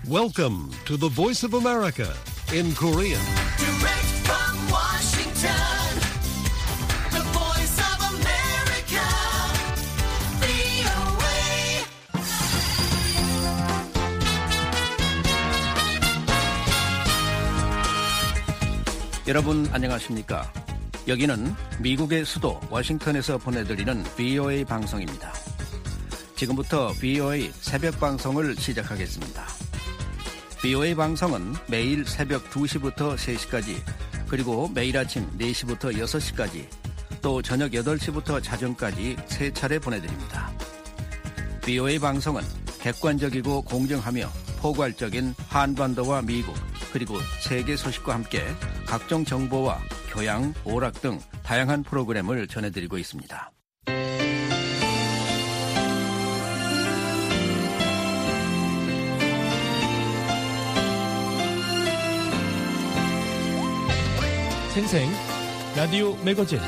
Welcome to the Voice of America in Korean. Direct from Washington, the Voice of America, VOA. 여러분 안녕하십니까? 여기는 미국의 수도 워싱턴에서 보내드리는 VOA 방송입니다. 지금부터 VOA 새벽 방송을 시작하겠습니다. VOA 방송은 매일 새벽 2시부터 3시까지, 그리고 매일 아침 4시부터 6시까지, 또 저녁 8시부터 자정까지 3차례 보내드립니다. VOA 방송은 객관적이고 공정하며 포괄적인 한반도와 미국, 그리고 세계 소식과 함께 각종 정보와 교양, 오락 등 다양한 프로그램을 전해드리고 있습니다. 생생 라디오 매거진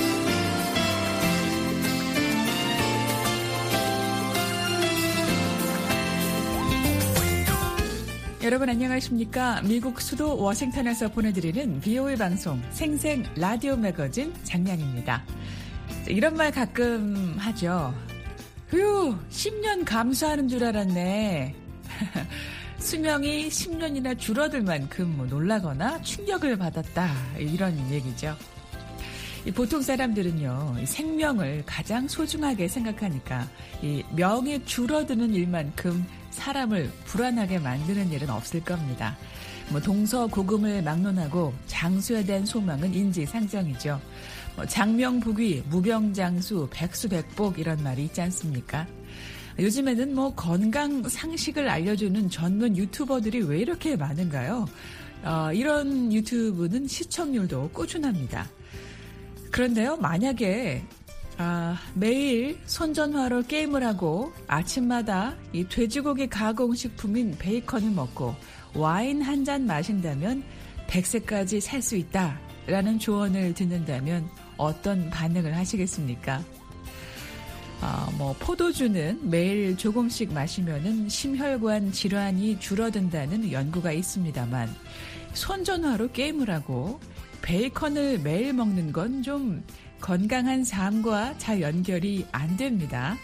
여러분 안녕하십니까? 미국 수도 워싱턴에서 보내드리는 VOA 방송 생생 라디오 매거진 장량입니다. 이런 말 가끔 하죠. 휴, 10년 감수하는 줄 알았네. 수명이 10년이나 줄어들 만큼 놀라거나 충격을 받았다, 이런 얘기죠. 보통 사람들은요, 생명을 가장 소중하게 생각하니까 이 명이 줄어드는 일만큼 사람을 불안하게 만드는 일은 없을 겁니다. 동서고금을 막론하고 장수에 대한 소망은 인지상정이죠. 장명부귀, 무병장수, 백수백복 이런 말이 있지 않습니까? 요즘에는 건강 상식을 알려주는 전문 유튜버들이 왜 이렇게 많은가요? 이런 유튜브는 시청률도 꾸준합니다. 그런데요, 만약에 매일 손전화로 게임을 하고 아침마다 이 돼지고기 가공식품인 베이컨을 먹고 와인 한 잔 마신다면 100세까지 살 수 있다라는 조언을 듣는다면 어떤 반응을 하시겠습니까? 포도주는 매일 조금씩 마시면은 심혈관 질환이 줄어든다는 연구가 있습니다만, 손전화로 게임을 하고 베이컨을 매일 먹는 건 좀 건강한 삶과 잘 연결이 안 됩니다.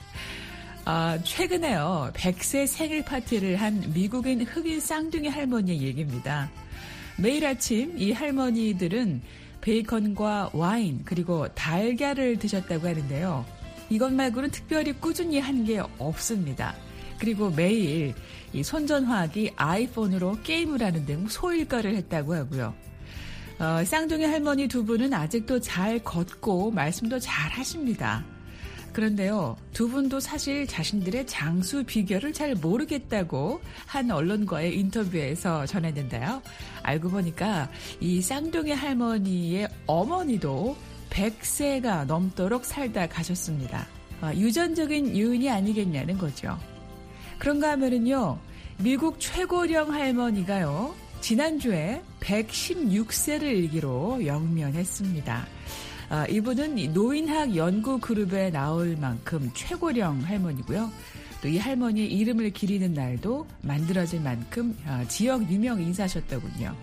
최근에요, 100세 생일 파티를 한 미국인 흑인 쌍둥이 할머니의 얘기입니다. 매일 아침 이 할머니들은 베이컨과 와인 그리고 달걀을 드셨다고 하는데요. 이것 말고는 특별히 꾸준히 한 게 없습니다. 그리고 매일 이 손전화기 아이폰으로 게임을 하는 등 소일거를 했다고 하고요. 쌍둥이 할머니 두 분은 아직도 잘 걷고 말씀도 잘 하십니다. 그런데요, 두 분도 사실 자신들의 장수 비결을 잘 모르겠다고 한 언론과의 인터뷰에서 전했는데요. 알고 보니까 이 쌍둥이 할머니의 어머니도 100세가 넘도록 살다 가셨습니다. 유전적인 요인이 아니겠냐는 거죠. 그런가 하면은요, 미국 최고령 할머니가요, 지난주에 116세를 일기로 영면했습니다. 이분은 노인학 연구 그룹에 나올 만큼 최고령 할머니고요. 또 이 할머니의 이름을 기리는 날도 만들어질 만큼 지역 유명 인사셨더군요.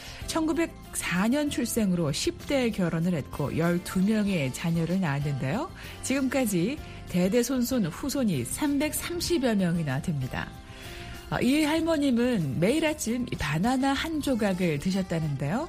1904년 출생으로 10대 결혼을 했고 12명의 자녀를 낳았는데요. 지금까지 대대손손 후손이 330여 명이나 됩니다. 이 할머님은 매일 아침 바나나 한 조각을 드셨다는데요.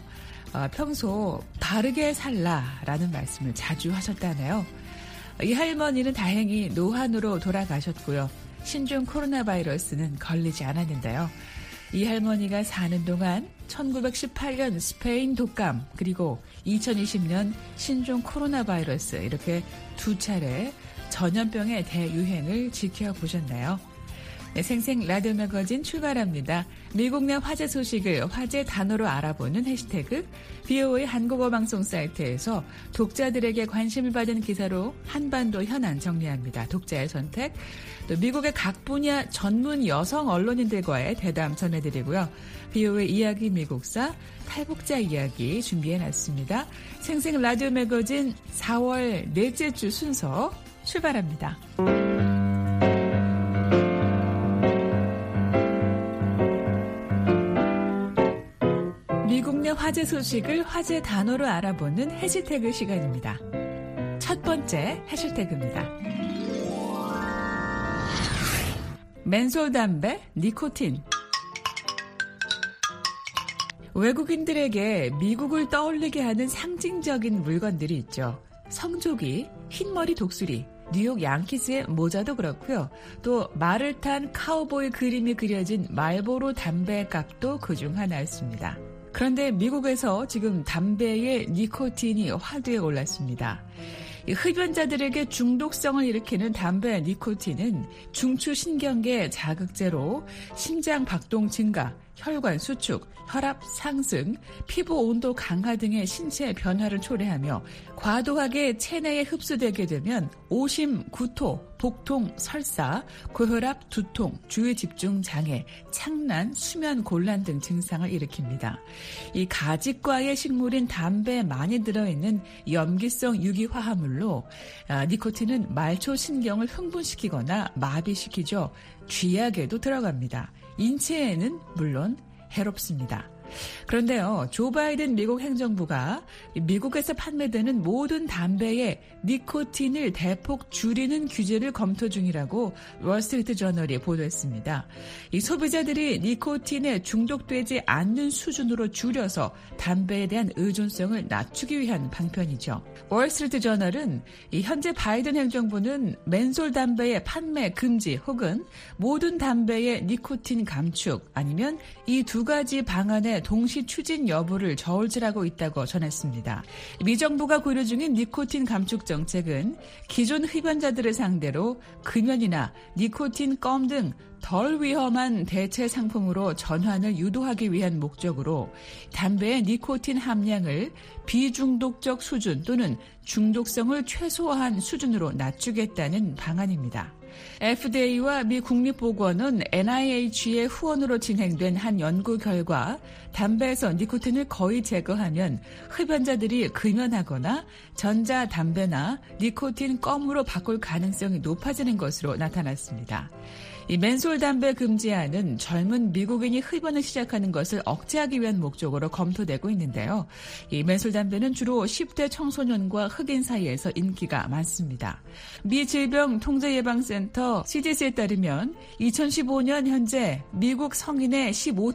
평소 바르게 살라라는 말씀을 자주 하셨다네요. 이 할머니는 다행히 노환으로 돌아가셨고요. 신종 코로나 바이러스는 걸리지 않았는데요. 이 할머니가 사는 동안 1918년 스페인 독감, 그리고 2020년 신종 코로나 바이러스, 이렇게 두 차례 전염병의 대유행을 지켜보셨나요? 네, 생생 라디오 매거진 출발합니다. 미국 내 화제 소식을 화제 단어로 알아보는 해시태그 VOA 한국어 방송 사이트에서 독자들에게 관심을 받은 기사로 한반도 현안 정리합니다. 독자의 선택. 또 미국의 각 분야 전문 여성 언론인들과의 대담 전해드리고요. VOA 이야기 미국사 탈북자 이야기 준비해놨습니다. 생생 라디오 매거진 4월 넷째 주 순서 출발합니다. 화제 소식을 화제 단어로 알아보는 해시태그 시간입니다. 첫 번째 해시태그입니다. 맨솔 담배, 니코틴. 외국인들에게 미국을 떠올리게 하는 상징적인 물건들이 있죠. 성조기, 흰머리 독수리, 뉴욕 양키스의 모자도 그렇고요. 또 말을 탄 카우보이 그림이 그려진 말보로 담배 값도 그중 하나였습니다. 그런데 미국에서 지금 담배의 니코틴이 화두에 올랐습니다. 흡연자들에게 중독성을 일으키는 담배 니코틴은 중추신경계 자극제로 심장 박동 증가, 혈관 수축, 혈압 상승, 피부 온도 강화 등의 신체 변화를 초래하며 과도하게 체내에 흡수되게 되면 오심, 구토, 복통, 설사, 고혈압, 두통, 주의 집중 장애, 착란, 수면 곤란 등 증상을 일으킵니다. 이 가직과의 식물인 담배에 많이 들어있는 염기성 유기화합물로 니코틴은 말초 신경을 흥분시키거나 마비시키죠. 쥐약에도 들어갑니다. 인체에는 물론 해롭습니다. 그런데요, 조 바이든 미국 행정부가 미국에서 판매되는 모든 담배에 니코틴을 대폭 줄이는 규제를 검토 중이라고 월스트리트 저널이 보도했습니다. 이 소비자들이 니코틴에 중독되지 않는 수준으로 줄여서 담배에 대한 의존성을 낮추기 위한 방편이죠. 월스트리트 저널은 현재 바이든 행정부는 맨솔 담배의 판매 금지 혹은 모든 담배의 니코틴 감축 아니면 이 두 가지 방안의 동시 추진 여부를 저울질하고 있다고 전했습니다. 미 정부가 고려 중인 니코틴 감축 정책은 기존 흡연자들을 상대로 금연이나 니코틴 껌 등 덜 위험한 대체 상품으로 전환을 유도하기 위한 목적으로 담배의 니코틴 함량을 비중독적 수준 또는 중독성을 최소화한 수준으로 낮추겠다는 방안입니다. FDA와 미 국립보건원 NIH의 후원으로 진행된 한 연구 결과 담배에서 니코틴을 거의 제거하면 흡연자들이 금연하거나 전자담배나 니코틴 껌으로 바꿀 가능성이 높아지는 것으로 나타났습니다. 이 맨솔 담배 금지안은 젊은 미국인이 흡연을 시작하는 것을 억제하기 위한 목적으로 검토되고 있는데요. 이 맨솔 담배는 주로 10대 청소년과 흑인 사이에서 인기가 많습니다. 미 질병통제예방센터 CDC에 따르면 2015년 현재 미국 성인의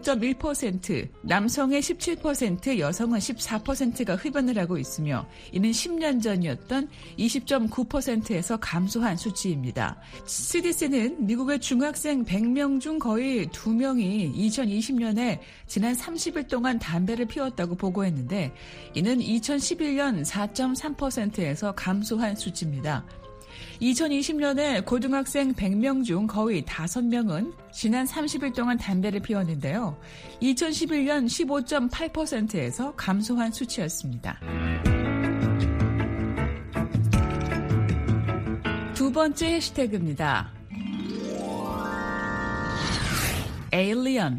15.1%, 남성의 17%, 여성은 14%가 흡연을 하고 있으며 이는 10년 전이었던 20.9%에서 감소한 수치입니다. CDC는 미국의 중학생 100명 중 거의 2명이 2020년에 지난 30일 동안 담배를 피웠다고 보고했는데 이는 2011년 4.3%에서 감소한 수치입니다. 2020년에 고등학생 100명 중 거의 5명은 지난 30일 동안 담배를 피웠는데요. 2011년 15.8%에서 감소한 수치였습니다. 두 번째 해시태그입니다. 에일리언.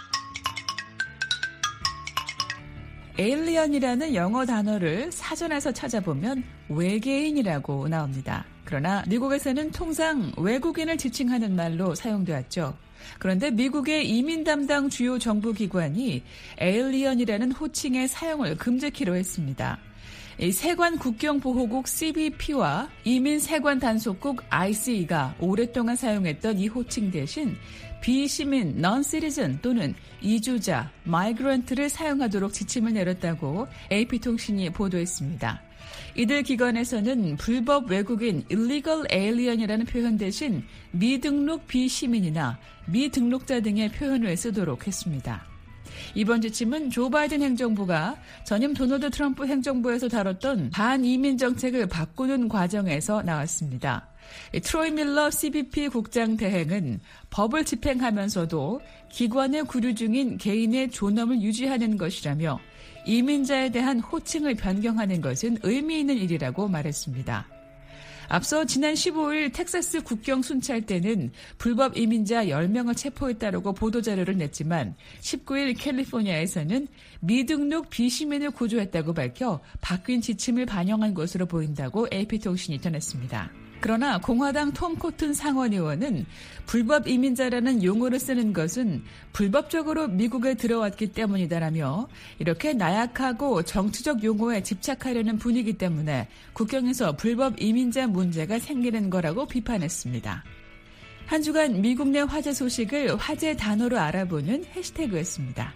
에일리언이라는 영어 단어를 사전에서 찾아보면 외계인이라고 나옵니다. 그러나 미국에서는 통상 외국인을 지칭하는 말로 사용되었죠. 그런데 미국의 이민 담당 주요 정부기관이 에일리언이라는 호칭의 사용을 금지키로 했습니다. 세관 국경보호국 CBP와 이민 세관 단속국 ICE가 오랫동안 사용했던 이 호칭 대신 비시민, non-citizen 또는 이주자, migrant를 사용하도록 지침을 내렸다고 AP통신이 보도했습니다. 이들 기관에서는 불법 외국인 illegal alien이라는 표현 대신 미등록 비시민이나 미등록자 등의 표현을 쓰도록 했습니다. 이번 지침은 조 바이든 행정부가 전임 도널드 트럼프 행정부에서 다뤘던 반이민 정책을 바꾸는 과정에서 나왔습니다. 트로이 밀러 CBP 국장 대행은 법을 집행하면서도 기관에 구류 중인 개인의 존엄을 유지하는 것이라며 이민자에 대한 호칭을 변경하는 것은 의미 있는 일이라고 말했습니다. 앞서 지난 15일 텍사스 국경 순찰 때는 불법 이민자 10명을 체포했다고 보도자료를 냈지만 19일 캘리포니아에서는 미등록 비시민을 구조했다고 밝혀 바뀐 지침을 반영한 것으로 보인다고 AP통신이 전했습니다. 그러나 공화당 톰 코튼 상원 의원은 불법 이민자라는 용어를 쓰는 것은 불법적으로 미국에 들어왔기 때문이다라며 이렇게 나약하고 정치적 용어에 집착하려는 분위기 때문에 국경에서 불법 이민자 문제가 생기는 거라고 비판했습니다. 한 주간 미국 내 화제 소식을 화제 단어로 알아보는 해시태그였습니다.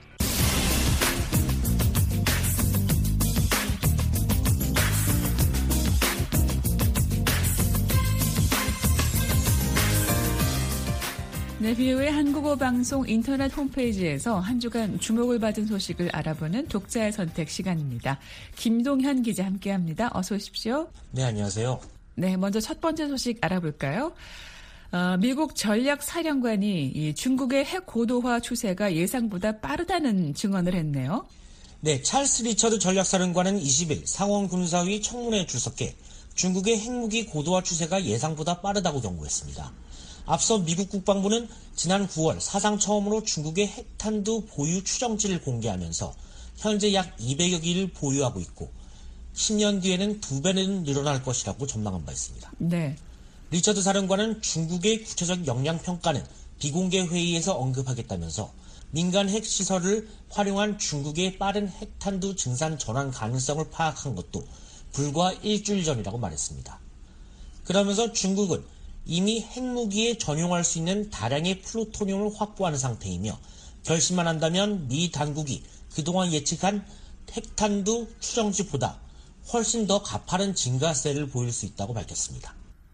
네, VOA 한국어 방송 인터넷 홈페이지에서 한 주간 주목을 받은 소식을 알아보는 독자의 선택 시간입니다. 김동현 기자 함께합니다. 어서 오십시오. 네, 안녕하세요. 네, 먼저 첫 번째 소식 알아볼까요? 미국 전략사령관이 이 중국의 핵 고도화 추세가 예상보다 빠르다는 증언을 했네요. 네, 찰스 리처드 전략사령관은 20일 상원군사위 청문회에 출석해 중국의 핵무기 고도화 추세가 예상보다 빠르다고 경고했습니다. 앞서 미국 국방부는 지난 9월 사상 처음으로 중국의 핵탄두 보유 추정치를 공개하면서 현재 약 200여 기를 보유하고 있고 10년 뒤에는 2배는 늘어날 것이라고 전망한 바 있습니다. 네. 리처드 사령관은 중국의 구체적 역량 평가는 비공개 회의에서 언급하겠다면서 민간 핵시설을 활용한 중국의 빠른 핵탄두 증산 전환 가능성을 파악한 것도 불과 일주일 전이라고 말했습니다. 그러면서 중국은 이미 핵무기에 전용할 수 있는 다량의 플루토늄을 확보하는 상태이며 결심만 한다면 미 당국이 그동안 예측한 핵탄두 추정치보다 훨씬 더 가파른 증가세를 보일 수 있다고 밝혔습니다.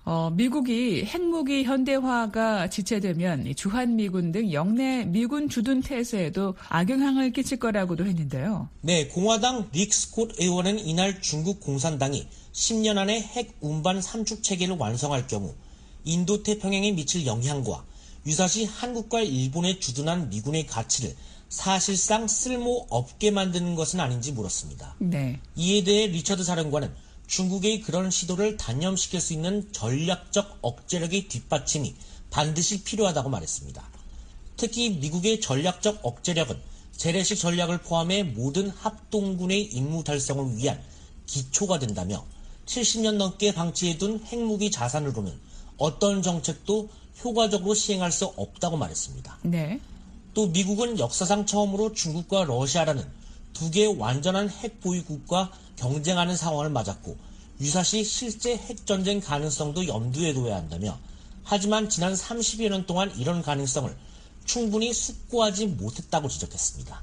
미국이 핵무기 현대화가 지체되면 주한미군 등 영내 미군 주둔 태세에도 악영향을 끼칠 거라고도 했는데요. 네, 공화당 릭 스콧 의원은 이날 중국 공산당이 10년 안에 핵 운반 삼축 체계를 완성할 경우 인도태평양에 미칠 영향과 유사시 한국과 일본에 주둔한 미군의 가치를 사실상 쓸모없게 만드는 것은 아닌지 물었습니다. 네. 이에 대해 리처드 사령관은 중국의 그런 시도를 단념시킬 수 있는 전략적 억제력의 뒷받침이 반드시 필요하다고 말했습니다. 특히 미국의 전략적 억제력은 재래식 전략을 포함해 모든 합동군의 임무 달성을 위한 기초가 된다며 70년 넘게 방치해둔 핵무기 자산으로는 어떤 정책도 효과적으로 시행할 수 없다고 말했습니다. 네. 또 미국은 역사상 처음으로 중국과 러시아라는 두 개의 완전한 핵 보유국과 경쟁하는 상황을 맞았고 유사시 실제 핵전쟁 가능성도 염두에 둬야 한다며 하지만 지난 30여 년 동안 이런 가능성을 충분히 숙고하지 못했다고 지적했습니다.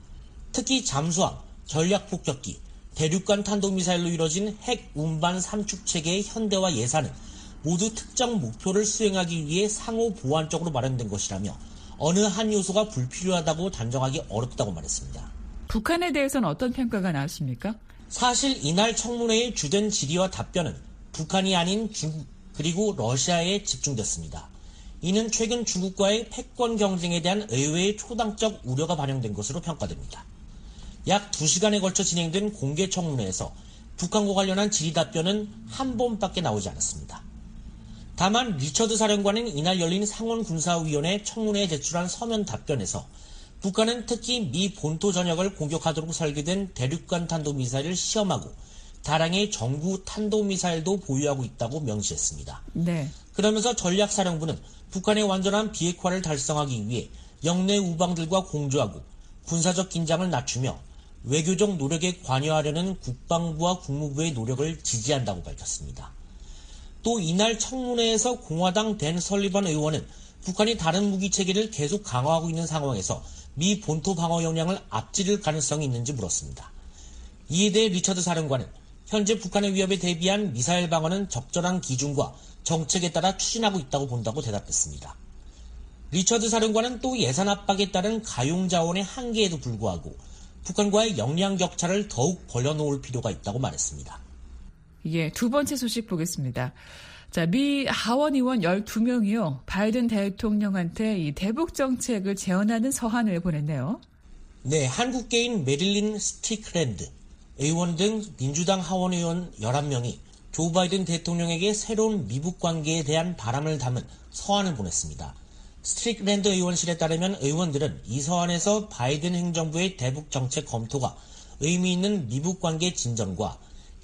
특히 잠수함, 전략폭격기, 대륙간 탄도미사일로 이뤄진 핵 운반 삼축 체계의 현대화 예산은 모두 특정 목표를 수행하기 위해 상호 보완적으로 마련된 것이라며 어느 한 요소가 불필요하다고 단정하기 어렵다고 말했습니다. 북한에 대해서는 어떤 평가가 나왔습니까? 사실 이날 청문회의 주된 질의와 답변은 북한이 아닌 중국 그리고 러시아에 집중됐습니다. 이는 최근 중국과의 패권 경쟁에 대한 의회의 초당적 우려가 반영된 것으로 평가됩니다. 약 2시간에 걸쳐 진행된 공개 청문회에서 북한과 관련한 질의 답변은 한 번밖에 나오지 않았습니다. 다만 리처드 사령관은 이날 열린 상원군사위원회 청문회에 제출한 서면 답변에서 북한은 특히 미 본토 전역을 공격하도록 설계된 대륙간 탄도미사일을 시험하고 다량의 정구 탄도미사일도 보유하고 있다고 명시했습니다. 네. 그러면서 전략사령부는 북한의 완전한 비핵화를 달성하기 위해 영내 우방들과 공조하고 군사적 긴장을 낮추며 외교적 노력에 관여하려는 국방부와 국무부의 노력을 지지한다고 밝혔습니다. 또 이날 청문회에서 공화당 댄 설리번 의원은 북한이 다른 무기 체계를 계속 강화하고 있는 상황에서 미 본토 방어 역량을 앞지를 가능성이 있는지 물었습니다. 이에 대해 리처드 사령관은 현재 북한의 위협에 대비한 미사일 방어는 적절한 기준과 정책에 따라 추진하고 있다고 본다고 대답했습니다. 리처드 사령관은 또 예산 압박에 따른 가용 자원의 한계에도 불구하고 북한과의 역량 격차를 더욱 벌려놓을 필요가 있다고 말했습니다. 예, 두 번째 소식 보겠습니다. 자, 미 하원 의원 12명이요. 바이든 대통령한테 이 대북 정책을 제언하는 서한을 보냈네요. 네, 한국계인 메릴린 스틱랜드 의원 등 민주당 하원 의원 11명이 조 바이든 대통령에게 새로운 미북 관계에 대한 바람을 담은 서한을 보냈습니다. 스틱랜드 의원실에 따르면 의원들은 이 서한에서 바이든 행정부의 대북 정책 검토가 의미 있는 미북 관계 진전과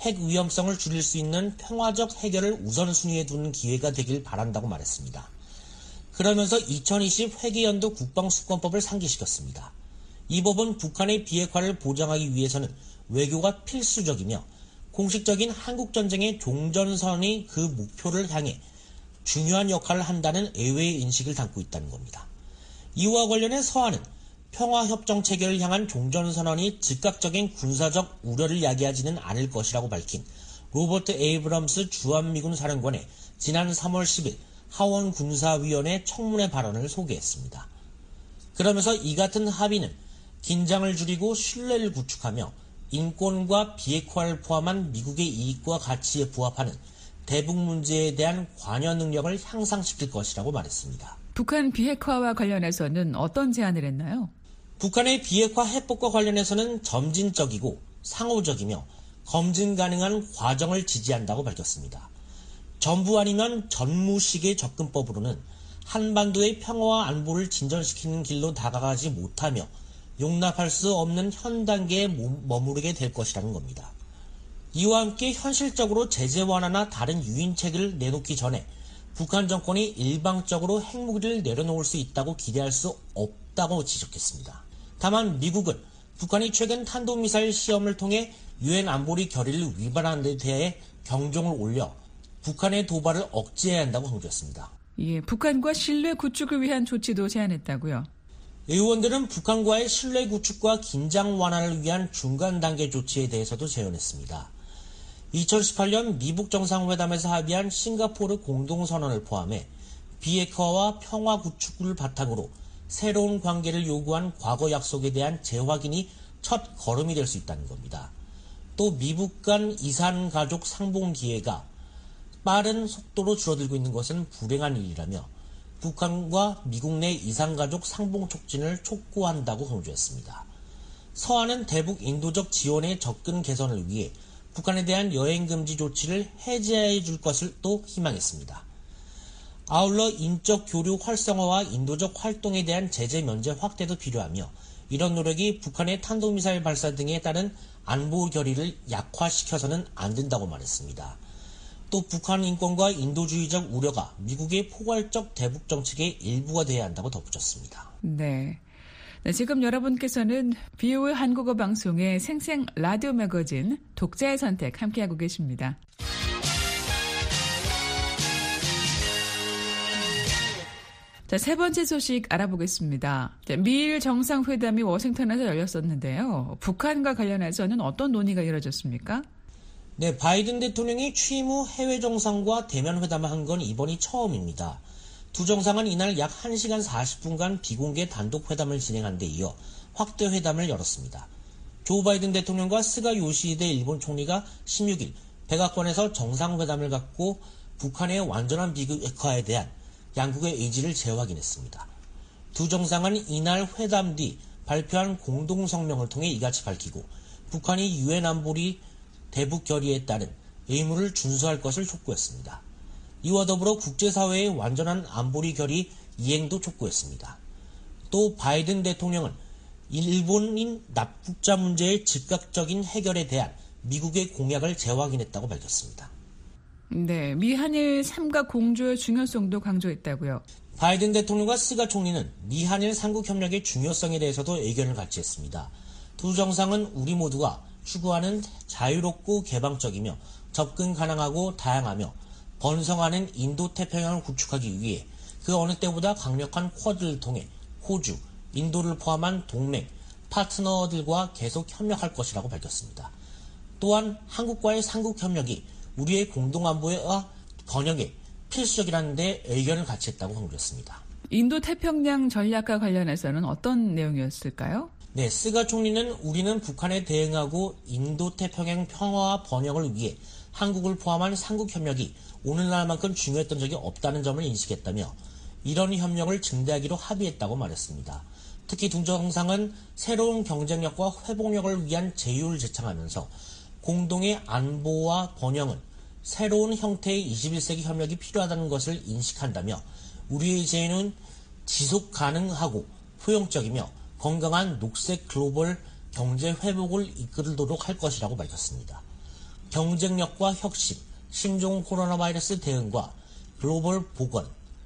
핵 위험성을 줄일 수 있는 평화적 해결을 우선순위에 두는 기회가 되길 바란다고 말했습니다. 그러면서 2020 회계연도 국방수권법을 상기시켰습니다. 이 법은 북한의 비핵화를 보장하기 위해서는 외교가 필수적이며 공식적인 한국전쟁의 종전선이 그 목표를 향해 중요한 역할을 한다는 의외의 인식을 담고 있다는 겁니다. 이와 관련해 서한은 평화협정 체결을 향한 종전선언이 즉각적인 군사적 우려를 야기하지는 않을 것이라고 밝힌 로버트 에이브럼스 주한미군 사령관의 지난 3월 10일 하원군사위원회 청문회 발언을 소개했습니다. 그러면서 이 같은 합의는 긴장을 줄이고 신뢰를 구축하며 인권과 비핵화를 포함한 미국의 이익과 가치에 부합하는 대북 문제에 대한 관여 능력을 향상시킬 것이라고 말했습니다. 북한 비핵화와 관련해서는 어떤 제안을 했나요? 북한의 비핵화 해법과 관련해서는 점진적이고 상호적이며 검증 가능한 과정을 지지한다고 밝혔습니다. 전부 아니면 전무식의 접근법으로는 한반도의 평화와 안보를 진전시키는 길로 다가가지 못하며 용납할 수 없는 현 단계에 머무르게 될 것이라는 겁니다. 이와 함께 현실적으로 제재 완화나 다른 유인책을 내놓기 전에 북한 정권이 일방적으로 핵무기를 내려놓을 수 있다고 기대할 수 없다고 지적했습니다. 다만 미국은 북한이 최근 탄도미사일 시험을 통해 유엔 안보리 결의를 위반한 데 대해 경종을 올려 북한의 도발을 억제해야 한다고 강조했습니다. 예, 북한과 신뢰 구축을 위한 조치도 제안했다고요? 의원들은 북한과의 신뢰 구축과 긴장 완화를 위한 중간 단계 조치에 대해서도 제언했습니다. 2018년 미북 정상회담에서 합의한 싱가포르 공동선언을 포함해 비핵화와 평화 구축을 바탕으로 새로운 관계를 요구한 과거 약속에 대한 재확인이 첫 걸음이 될 수 있다는 겁니다. 또 미북 간 이산 가족 상봉 기회가 빠른 속도로 줄어들고 있는 것은 불행한 일이라며 북한과 미국 내 이산가족 상봉 촉진을 촉구한다고 강조했습니다. 서한은 대북 인도적 지원의 접근 개선을 위해 북한에 대한 여행금지 조치를 해제해 줄 것을 또 희망했습니다. 아울러 인적 교류 활성화와 인도적 활동에 대한 제재 면제 확대도 필요하며 이런 노력이 북한의 탄도미사일 발사 등에 따른 안보 결의를 약화시켜서는 안 된다고 말했습니다. 또 북한 인권과 인도주의적 우려가 미국의 포괄적 대북 정책의 일부가 돼야 한다고 덧붙였습니다. 네. 지금 여러분께서는 VOA 한국어 방송의 생생 라디오 매거진 독자의 선택 함께하고 계십니다. 자, 세 번째 소식 알아보겠습니다. 미일 정상회담이 워싱턴에서 열렸었는데요. 북한과 관련해서는 어떤 논의가 이뤄졌습니까? 네, 바이든 대통령이 취임 후 해외 정상과 대면 회담을 한 건 이번이 처음입니다. 두 정상은 이날 약 1시간 40분간 비공개 단독 회담을 진행한 데 이어 확대 회담을 열었습니다. 조 바이든 대통령과 스가 요시히데 일본 총리가 16일 백악관에서 정상회담을 갖고 북한의 완전한 비핵화에 대한 양국의 의지를 재확인했습니다. 두 정상은 이날 회담 뒤 발표한 공동성명을 통해 이같이 밝히고 북한이 유엔 안보리 대북 결의에 따른 의무를 준수할 것을 촉구했습니다. 이와 더불어 국제사회의 완전한 안보리 결의 이행도 촉구했습니다. 또 바이든 대통령은 일본인 납북자 문제의 즉각적인 해결에 대한 미국의 공약을 재확인했다고 밝혔습니다. 네, 미한일 삼각 공조의 중요성도 강조했다고요. 바이든 대통령과 스가 총리는 미한일 삼국협력의 중요성에 대해서도 의견을 같이 했습니다. 두 정상은 우리 모두가 추구하는 자유롭고 개방적이며 접근 가능하고 다양하며 번성하는 인도태평양을 구축하기 위해 그 어느 때보다 강력한 쿼드를 통해 호주, 인도를 포함한 동맹, 파트너들과 계속 협력할 것이라고 밝혔습니다. 또한 한국과의 삼국협력이 우리의 공동안보와 번영에 필수적이라는 데 의견을 같이 했다고 강조했습니다. 인도태평양 전략과 관련해서는 어떤 내용이었을까요? 네, 스가 총리는 우리는 북한에 대응하고 인도태평양 평화와 번영을 위해 한국을 포함한 삼국협력이 오늘날만큼 중요했던 적이 없다는 점을 인식했다며 이런 협력을 증대하기로 합의했다고 말했습니다. 특히 두 정상은 새로운 경쟁력과 회복력을 위한 제휴를 제창하면서 공동의 안보와 번영은 새로운 형태의 21세기 협력이 필요하다는 것을 인식한다며 우리의 제휴는 지속 가능하고 효용적이며 건강한 녹색 글로벌 경제 회복을 이끌도록 할 것이라고 밝혔습니다. 경쟁력과 혁신, 신종 코로나 바이러스 대응과 글로벌 보건,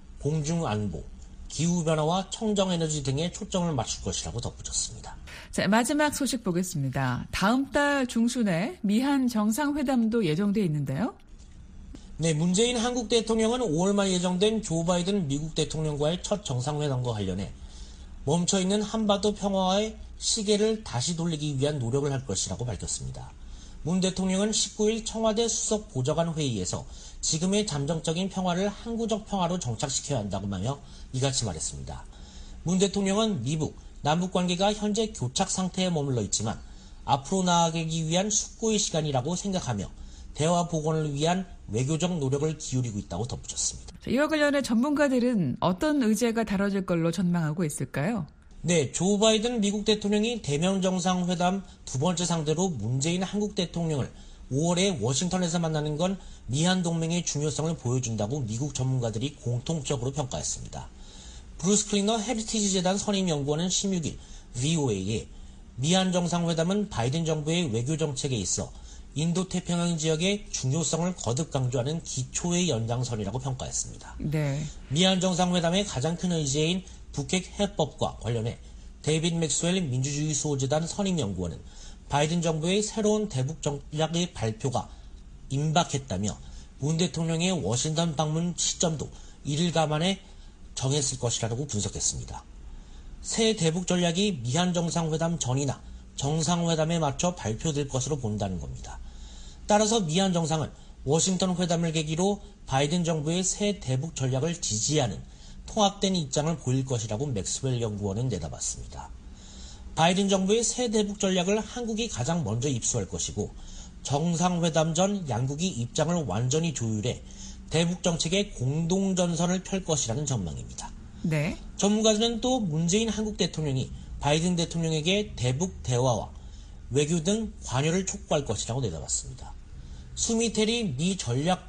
공중안보, 기후변화와 청정에너지 등에 초점을 맞출 것이라고 덧붙였습니다. 자, 마지막 소식 보겠습니다. 다음 달 중순에 미한 정상회담도 예정돼 있는데요. 네, 문재인 한국 대통령은 5월 말 예정된 조 바이든 미국 대통령과의 첫 정상회담과 관련해 멈춰있는 한반도 평화의 시계를 다시 돌리기 위한 노력을 할 것이라고 밝혔습니다. 문 대통령은 19일 청와대 수석 보좌관 회의에서 지금의 잠정적인 평화를 항구적 평화로 정착시켜야 한다고 하며 이같이 말했습니다. 문 대통령은 미국, 남북 관계가 현재 교착 상태에 머물러 있지만 앞으로 나아가기 위한 숙고의 시간이라고 생각하며 대화 복원을 위한 외교적 노력을 기울이고 있다고 덧붙였습니다. 이와 관련해 전문가들은 어떤 의제가 다뤄질 걸로 전망하고 있을까요? 네, 조 바이든 미국 대통령이 대면 정상회담 두 번째 상대로 문재인 한국 대통령을 5월에 워싱턴에서 만나는 건 미한 동맹의 중요성을 보여준다고 미국 전문가들이 공통적으로 평가했습니다. 브루스 클리너 헤리티지 재단 선임연구원은 16일 VOA에 미한 정상회담은 바이든 정부의 외교 정책에 있어 인도태평양 지역의 중요성을 거듭 강조하는 기초의 연장선이라고 평가했습니다. 네. 미한 정상회담의 가장 큰 의제인 북핵 해법과 관련해 데이빗 맥스웰 민주주의 수호재단 선임연구원은 바이든 정부의 새로운 대북 전략의 발표가 임박했다며 문 대통령의 워싱턴 방문 시점도 이를 감안해 정했을 것이라고 분석했습니다. 새 대북 전략이 미한 정상회담 전이나 정상회담에 맞춰 발표될 것으로 본다는 겁니다. 따라서 미한 정상은 워싱턴 회담을 계기로 바이든 정부의 새 대북 전략을 지지하는 통합된 입장을 보일 것이라고 맥스웰 연구원은 내다봤습니다. 바이든 정부의 새 대북 전략을 한국이 가장 먼저 입수할 것이고 정상회담 전 양국이 입장을 완전히 조율해 대북 정책의 공동전선을 펼 것이라는 전망입니다. 네. 전문가들은 또 문재인 한국 대통령이 바이든 대통령에게 대북 대화와 외교 등 관여를 촉구할 것이라고 내다봤습니다. 수미테리 미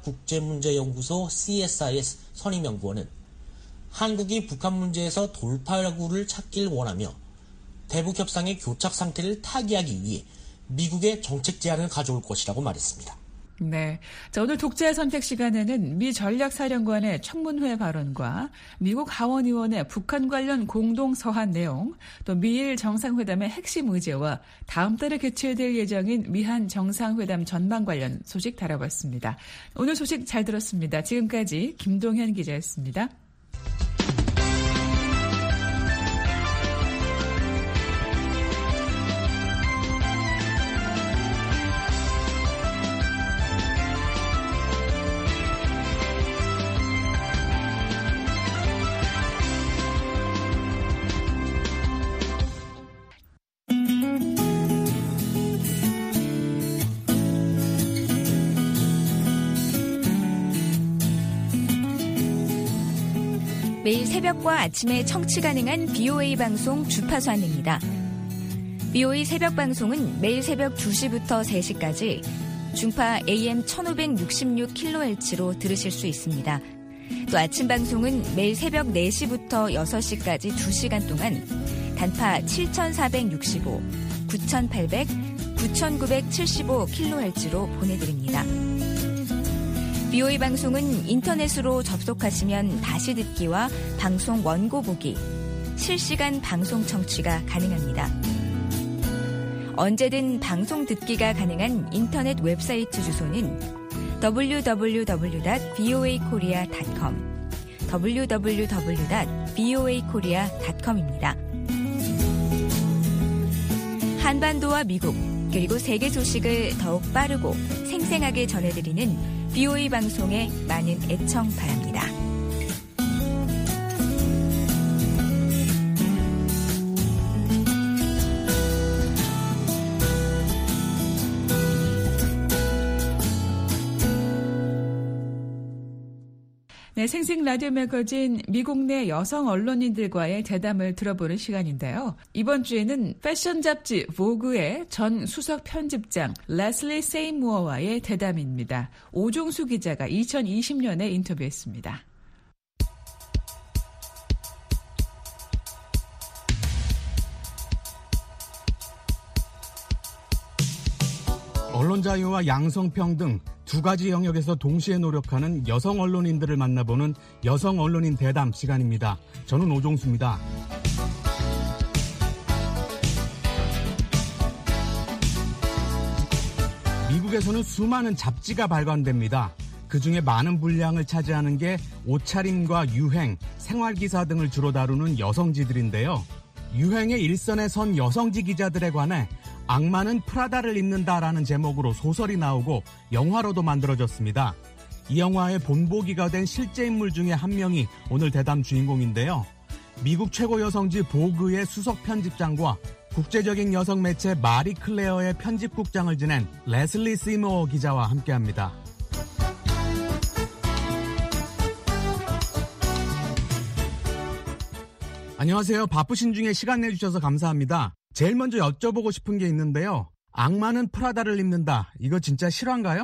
전략국제문제연구소 CSIS 선임연구원은 한국이 북한 문제에서 돌파구를 찾길 원하며 대북 협상의 교착 상태를 타개하기 위해 미국의 정책 제안을 가져올 것이라고 말했습니다. 네. 자, 오늘 독자 선택 시간에는 미 전략사령관의 청문회 발언과 미국 하원의원의 북한 관련 공동 서한 내용, 또 미일 정상회담의 핵심 의제와 다음 달에 개최될 예정인 미한 정상회담 전망 관련 소식 다뤄봤습니다. 오늘 소식 잘 들었습니다. 지금까지 김동현 기자였습니다. 매일 새벽과 아침에 청취 가능한 BOA 방송 주파수 안내입니다. BOA 새벽 방송은 매일 새벽 2시부터 3시까지 중파 AM 1566kHz로 들으실 수 있습니다. 또 아침 방송은 매일 새벽 4시부터 6시까지 2시간 동안 단파 7465, 9800, 9975kHz로 보내드립니다. BOA 방송은 인터넷으로 접속하시면 다시 듣기와 방송 원고 보기, 실시간 방송 청취가 가능합니다. 언제든 방송 듣기가 가능한 인터넷 웹사이트 주소는 www.boakorea.com, www.boakorea.com입니다. 한반도와 미국, 그리고 세계 소식을 더욱 빠르고 생생하게 전해드리는 BOA 방송에 많은 애청 바랍니다. 네, 생생 라디오 매거진 미국 내 여성 언론인들과의 대담을 들어보는 시간인데요. 이번 주에는 패션 잡지 보그의 전 수석 편집장 레슬리 세이무어와의 대담입니다. 오종수 기자가 2020년에 인터뷰했습니다. 언론 자유와 양성평등 두 가지 영역에서 동시에 노력하는 여성 언론인들을 만나보는 여성 언론인 대담 시간입니다. 저는 오종수입니다. 미국에서는 수많은 잡지가 발간됩니다. 그중에 많은 분량을 차지하는 게 옷차림과 유행, 생활기사 등을 주로 다루는 여성지들인데요. 유행의 일선에 선 여성지 기자들에 관해 악마는 프라다를 입는다라는 제목으로 소설이 나오고 영화로도 만들어졌습니다. 이 영화의 본보기가 된 실제 인물 중에 한 명이 오늘 대담 주인공인데요. 미국 최고 여성지 보그의 수석 편집장과 국제적인 여성 매체 마리 클레어의 편집국장을 지낸 레슬리 시모어 기자와 함께합니다. 안녕하세요. 바쁘신 중에 시간 내주셔서 감사합니다. 제일 먼저 여쭤보고 싶은 게 있는데요. 악마는 프라다를 입는다. 이거 진짜 실화인가요?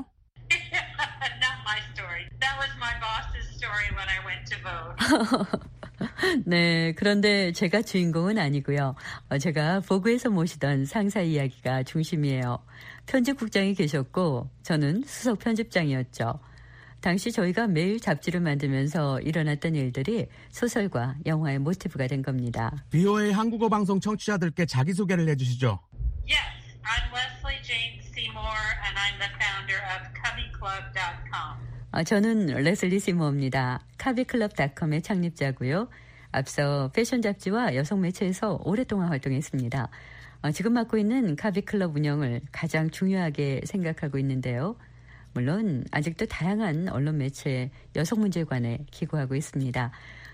Not my story. That was my boss's story when I went to Vogue. 네, 그런데 제가 주인공은 아니고요. 제가 보그에서 모시던 상사 이야기가 중심이에요. 편집국장이 계셨고 저는 수석 편집장이었죠. 당시 저희가 매일 잡지를 만들면서 일어났던 일들이 소설과 영화의 모티브가 된 겁니다. VOA 한국어 방송 청취자들께 자기소개를 해주시죠. Yes, I'm Leslie Jane Seymour and I'm the founder of cubbyclub.com. 저는 레슬리 시모어입니다. cubbyclub.com의 창립자고요. 앞서 패션 잡지와 여성 매체에서 오랫동안 활동했습니다. 지금 맡고 있는 cubbyclub 운영을 가장 중요하게 생각하고 있는데요. 물론 아직도 다양한 언론 매체에 여성 문제에 관해 기고하고 있습니다.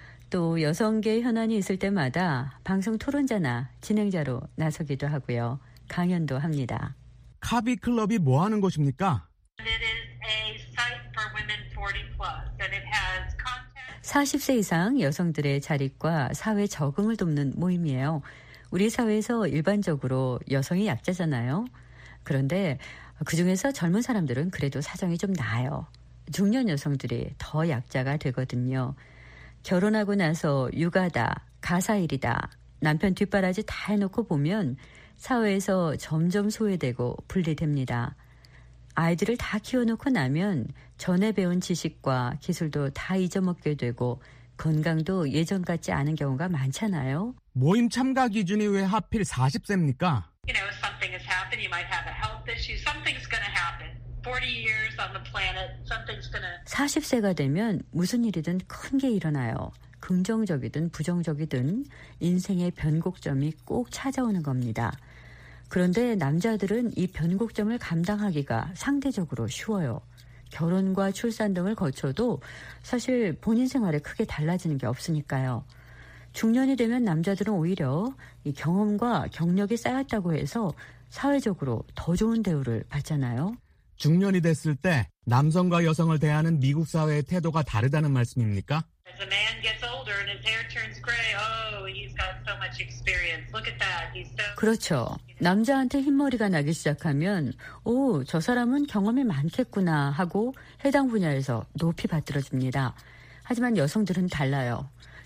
또 여성계 현안이 있을 때마다 방송 토론자나 진행자로 나서기도 하고요. 강연도 합니다. 카비클럽이 뭐 하는 곳입니까? It is a site for women 40 plus and it has content. 40세 이상 여성들의 자립과 사회 적응을 돕는 모임이에요. 우리 사회에서 일반적으로 여성이 약자잖아요. 그런데 그중에서 젊은 사람들은 그래도 사정이 좀 나아요. 중년 여성들이 더 약자가 되거든요. 결혼하고 나서 육아다, 가사일이다, 남편 뒷바라지 다 해놓고 보면 사회에서 점점 소외되고 분리됩니다. 아이들을 다 키워놓고 나면 전에 배운 지식과 기술도 다 잊어먹게 되고 건강도 예전 같지 않은 경우가 많잖아요. 모임 참가 기준이 왜 하필 40세입니까? You know, something has happened. You might have a health issue. Something's going to happen. 40 years on the planet. Something's going to... 40세가 되면 무슨 일이든 큰 게 일어나요. 긍정적이든 부정적이든 인생의 변곡점이 꼭 찾아오는 겁니다. 그런데 남자들은 이 변곡점을 감당하기가 상대적으로 쉬워요. 결혼과 출산 등을 거쳐도 사실 본인 생활에 크게 달라지는 게 없으니까요. 중년이 되면 남자들은 오히려 이 경험과 경력이 쌓였다고 해서 사회적으로 더 좋은 대우를 받잖아요. 중년이 됐을 때 남성과 여성을 대하는 미국 사회의 태도가 다르다는 말씀입니까? As a man gets older and his hair turns gray, oh, he's got so much experience. Look at that. He's so... 그렇죠. 남자한테 흰머리가 나기 시작하면 오, 저 사람은 경험이 많겠구나 하고 해당 분야에서 높이 받들어집니다. 하지만 여성들은 달라요.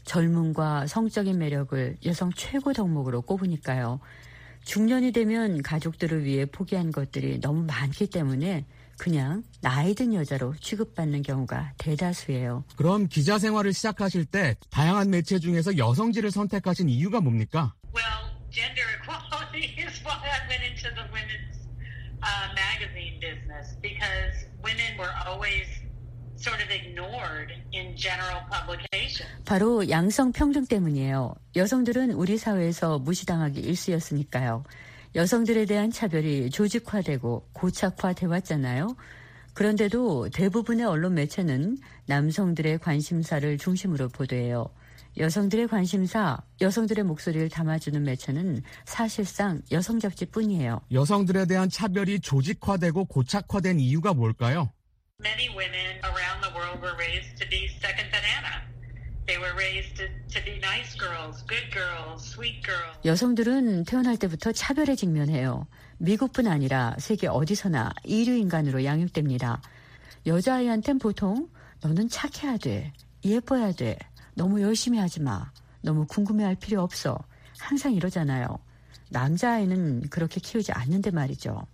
젊음과 성적인 매력을 여성 최고 덕목으로 꼽으니까요. 중년이 되면 가족들을 위해 포기한 것들이 너무 많기 때문에 그냥 나이 든 여자로 취급받는 경우가 대다수예요. 그럼 기자 생활을 시작하실 때 다양한 매체 중에서 여성지를 선택하신 이유가 뭡니까? Well, gender equality is why I went into the women's magazine business because women were always sort of ignored in general publication. 바로 양성평등 때문이에요. 여성들은 우리 사회에서 무시당하기 일쑤였으니까요. 여성들에 대한 차별이 조직화되고 고착화돼 왔잖아요. 그런데도 대부분의 언론 매체는 남성들의 관심사를 중심으로 보도해요. 여성들의 관심사, 여성들의 목소리를 담아주는 매체는 사실상 여성 잡지뿐이에요. 여성들에 대한 차별이 조직화되고 고착화된 이유가 뭘까요? Many women around the world were raised to be second banana. They were raised to be nice girls, good girls, sweet girls. 여성들은 태어날 때부터 차별에 직면해요. 미국뿐 아니라 세계 어디서나 이류 인간으로 양육됩니다. 여자아이한텐 보통 너는 착해야 돼, 예뻐야 돼, 너무 열심히 하지 마, 너무 궁금해할 필요 없어. 항상 이러잖아요. 남자아이는 그렇게 키우지 않는데 말이죠.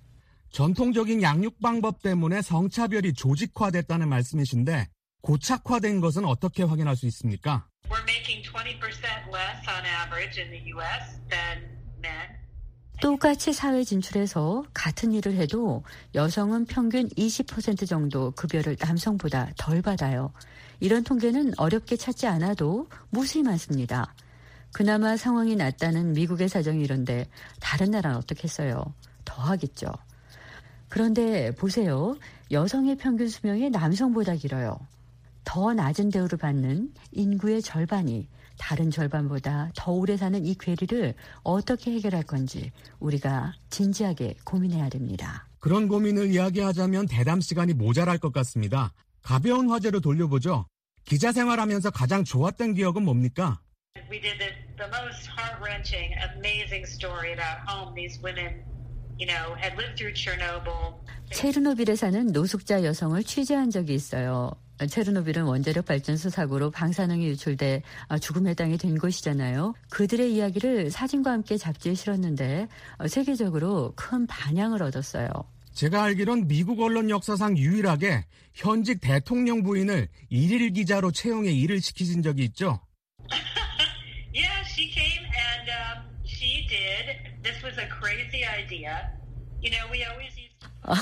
전통적인 양육 방법 때문에 성차별이 조직화됐다는 말씀이신데 고착화된 것은 어떻게 확인할 수 있습니까? We're making 20% less on average in the U.S. than men. 똑같이 사회 진출해서 같은 일을 해도 여성은 평균 20% 정도 급여를 남성보다 덜 받아요. 이런 통계는 어렵게 찾지 않아도 무수히 많습니다. 그나마 상황이 낫다는 미국의 사정이 이런데 다른 나라는 어떻겠어요? 더 하겠죠. 그런데 보세요. 여성의 평균 수명이 남성보다 길어요. 더 낮은 대우를 받는 인구의 절반이 다른 절반보다 더 오래 사는 이 괴리를 어떻게 해결할 건지 우리가 진지하게 고민해야 됩니다. 그런 고민을 이야기하자면 대담 시간이 모자랄 것 같습니다. 가벼운 화제로 돌려보죠. 기자 생활하면서 가장 좋았던 기억은 뭡니까? We did the most heart-wrenching, amazing story about home. These women, had lived through Chernobyl. 체르노빌에 사는 노숙자 여성을 취재한 적이 있어요. 체르노빌은 원자력 발전소 사고로 방사능이 유출돼 죽음의 땅이 된 곳이잖아요. 그들의 이야기를 사진과 함께 잡지에 실었는데 세계적으로 큰 반향을 얻었어요. 제가 알기론 미국 언론 역사상 유일하게 현직 대통령 부인을 일일 기자로 채용해 일을 시키신 적이 있죠? Yeah, she came and she did. This was a crazy idea. We always used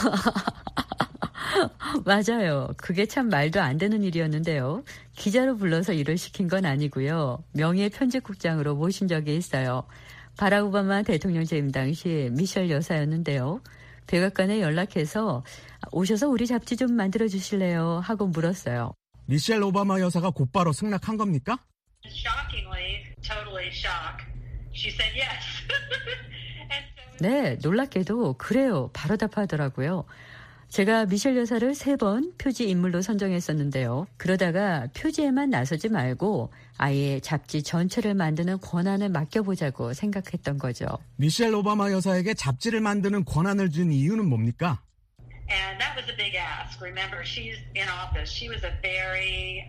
맞아요. 그게 참 말도 안 되는 일이었는데요. 기자로 불러서 일을 시킨 건 아니고요. 명예 편집국장으로 모신 적이 있어요. 바락 오바마 대통령 재임 당시 미셸 여사였는데요. 백악관에 연락해서 오셔서 우리 잡지 좀 만들어 주실래요? 하고 물었어요. 미셸 오바마 여사가 곧바로 승낙한 겁니까? shockingly, totally shocked. She said yes. 네, 놀랍게도 그래요. 바로 답하더라고요. 제가 미셸 여사를 3번 표지 인물로 선정했었는데요. 그러다가 표지에만 나서지 말고 아예 잡지 전체를 만드는 권한을 맡겨보자고 생각했던 거죠. 미셸 오바마 여사에게 잡지를 만드는 권한을 준 이유는 뭡니까? And that was a big ask. Remember, she's in office. She was a very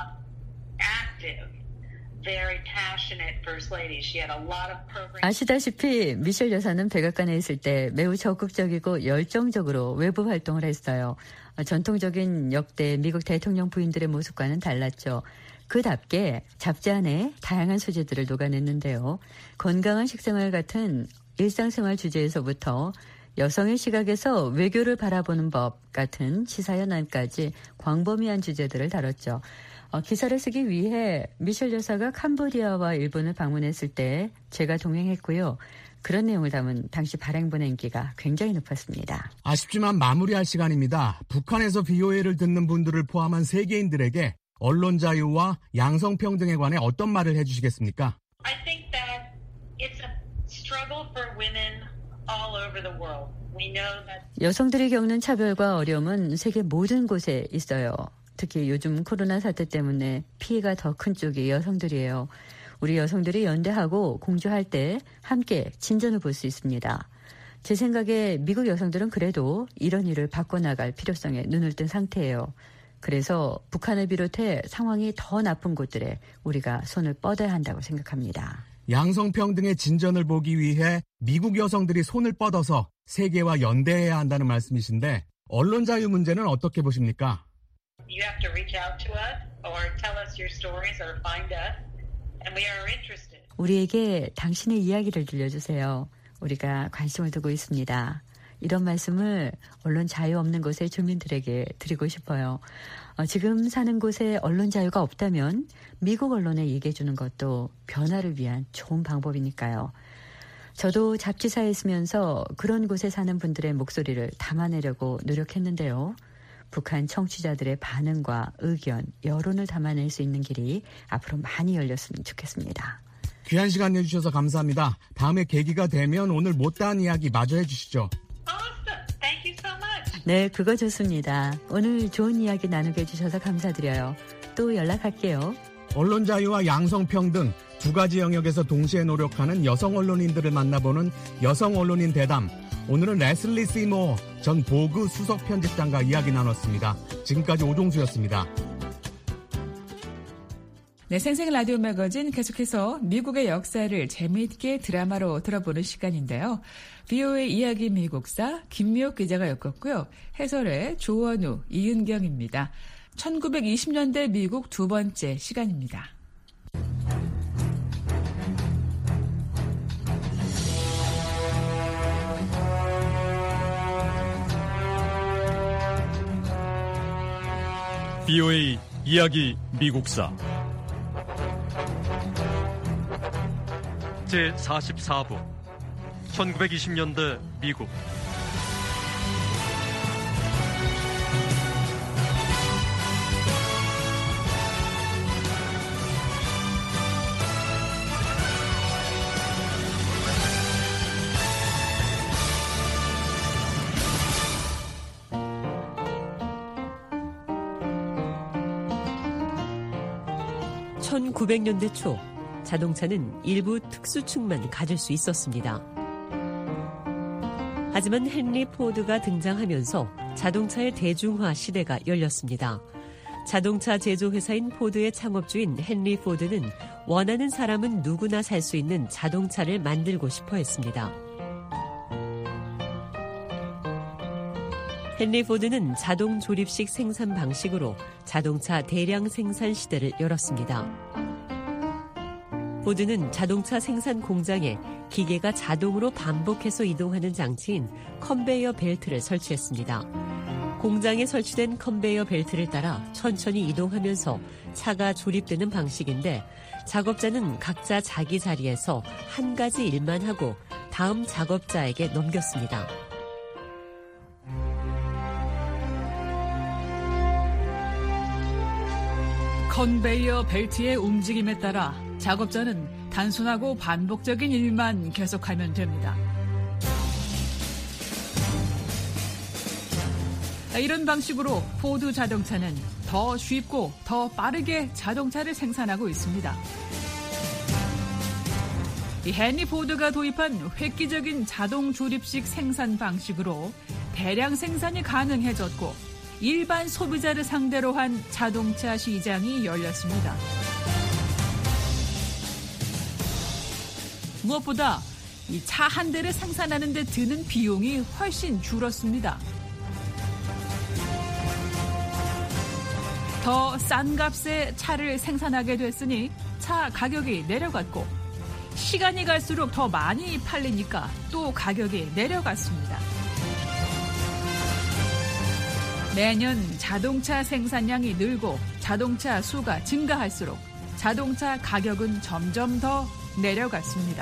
active, very passionate first lady. She had a lot of programs. 아시다시피 미셸 여사는 백악관에 있을 때 매우 적극적이고 열정적으로 외부 활동을 했어요. 전통적인 역대 미국 대통령 부인들의 모습과는 달랐죠. 그답게 잡지 안에 다양한 소재들을 녹아냈는데요. 건강한 식생활 같은 일상생활 주제에서부터 여성의 시각에서 외교를 바라보는 법 같은 시사연안까지 광범위한 주제들을 다뤘죠. 기사를 쓰기 위해 미셸 여사가 캄보디아와 일본을 방문했을 때 제가 동행했고요. 그런 내용을 담은 당시 발행본의 인기가 굉장히 높았습니다. 아쉽지만 마무리할 시간입니다. 북한에서 BOA를 듣는 분들을 포함한 세계인들에게 언론 자유와 양성평등에 관해 어떤 말을 해주시겠습니까? I think that it's a struggle for women all over the world. We know that 여성들이 겪는 차별과 어려움은 세계 모든 곳에 있어요. 특히 요즘 코로나 사태 때문에 피해가 더 큰 쪽이 여성들이에요. 우리 여성들이 연대하고 공조할 때 함께 진전을 볼 수 있습니다. 제 생각에 미국 여성들은 그래도 이런 일을 바꿔나갈 필요성에 눈을 뜬 상태예요. 그래서 북한을 비롯해 상황이 더 나쁜 곳들에 우리가 손을 뻗어야 한다고 생각합니다. 양성평등의 진전을 보기 위해 미국 여성들이 손을 뻗어서 세계와 연대해야 한다는 말씀이신데 언론 자유 문제는 어떻게 보십니까? you have to reach out to us or tell us your stories or find us, and we are interested. 우리에게 당신의 이야기를 들려주세요. 우리가 관심을 두고 있습니다. 이런 말씀을 언론 자유 없는 곳의 주민들에게 드리고 싶어요. 지금 사는 곳에 언론 자유가 없다면 미국 언론에 얘기해 주는 것도 변화를 위한 좋은 방법이니까요. 저도 잡지사에 있으면서 그런 곳에 사는 분들의 목소리를 담아내려고 노력했는데요. 북한 청취자들의 반응과 의견, 여론을 담아낼 수 있는 길이 앞으로 많이 열렸으면 좋겠습니다. 귀한 시간 내주셔서 감사합니다. 다음에 계기가 되면 오늘 못다한 이야기 마저 해주시죠. Awesome. Thank you so much. 네, 그거 좋습니다. 오늘 좋은 이야기 나누게 해주셔서 감사드려요. 또 연락할게요. 언론 자유와 양성평등 두 가지 영역에서 동시에 노력하는 여성 언론인들을 만나보는 여성 언론인 대담. 오늘은 레슬리 시모어 전 보그 수석 편집장과 이야기 나눴습니다. 지금까지 오종수였습니다. 네, 생생 라디오 매거진 계속해서 미국의 역사를 재미있게 드라마로 들어보는 시간인데요. VOA 이야기 미국사 김미옥 기자가 엮었고요. 해설의 조원우, 이은경입니다. 1920년대 미국 두 번째 시간입니다. VOA 이야기 미국사 제44부 1920년대 미국 (1900년대) 초 자동차는 일부 특수층만 가질 수 있었습니다. 하지만 헨리 포드가 등장하면서 자동차의 대중화 시대가 열렸습니다. 자동차 제조 회사인 포드의 창업주인 헨리 포드는 원하는 사람은 누구나 살 수 있는 자동차를 만들고 싶어 했습니다. 헨리 포드는 자동 조립식 생산 방식으로 자동차 대량 생산 시대를 열었습니다. 포드는 자동차 생산 공장에 기계가 자동으로 반복해서 이동하는 장치인 컨베이어 벨트를 설치했습니다. 공장에 설치된 컨베이어 벨트를 따라 천천히 이동하면서 차가 조립되는 방식인데 작업자는 각자 자기 자리에서 한 가지 일만 하고 다음 작업자에게 넘겼습니다. 컨베이어 벨트의 움직임에 따라 작업자는 단순하고 반복적인 일만 계속하면 됩니다. 이런 방식으로 포드 자동차는 더 쉽고 더 빠르게 자동차를 생산하고 있습니다. 이 헨리 포드가 도입한 획기적인 자동 조립식 생산 방식으로 대량 생산이 가능해졌고 일반 소비자를 상대로 한 자동차 시장이 열렸습니다. 무엇보다 이 차 한 대를 생산하는 데 드는 비용이 훨씬 줄었습니다. 더 싼 값에 차를 생산하게 됐으니 차 가격이 내려갔고 시간이 갈수록 더 많이 팔리니까 또 가격이 내려갔습니다. 매년 자동차 생산량이 늘고 자동차 수가 증가할수록 자동차 가격은 점점 더 내려갔습니다.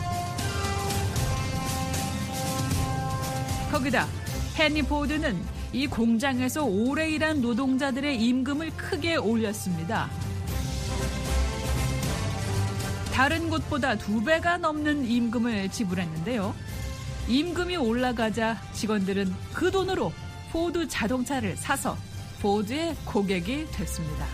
거기다 헨리 포드는 이 공장에서 오래 일한 노동자들의 임금을 크게 올렸습니다. 다른 곳보다 2배가 넘는 임금을 지불했는데요. 임금이 올라가자 직원들은 그 돈으로 포드 자동차를 사서 포드의 고객이 됐습니다.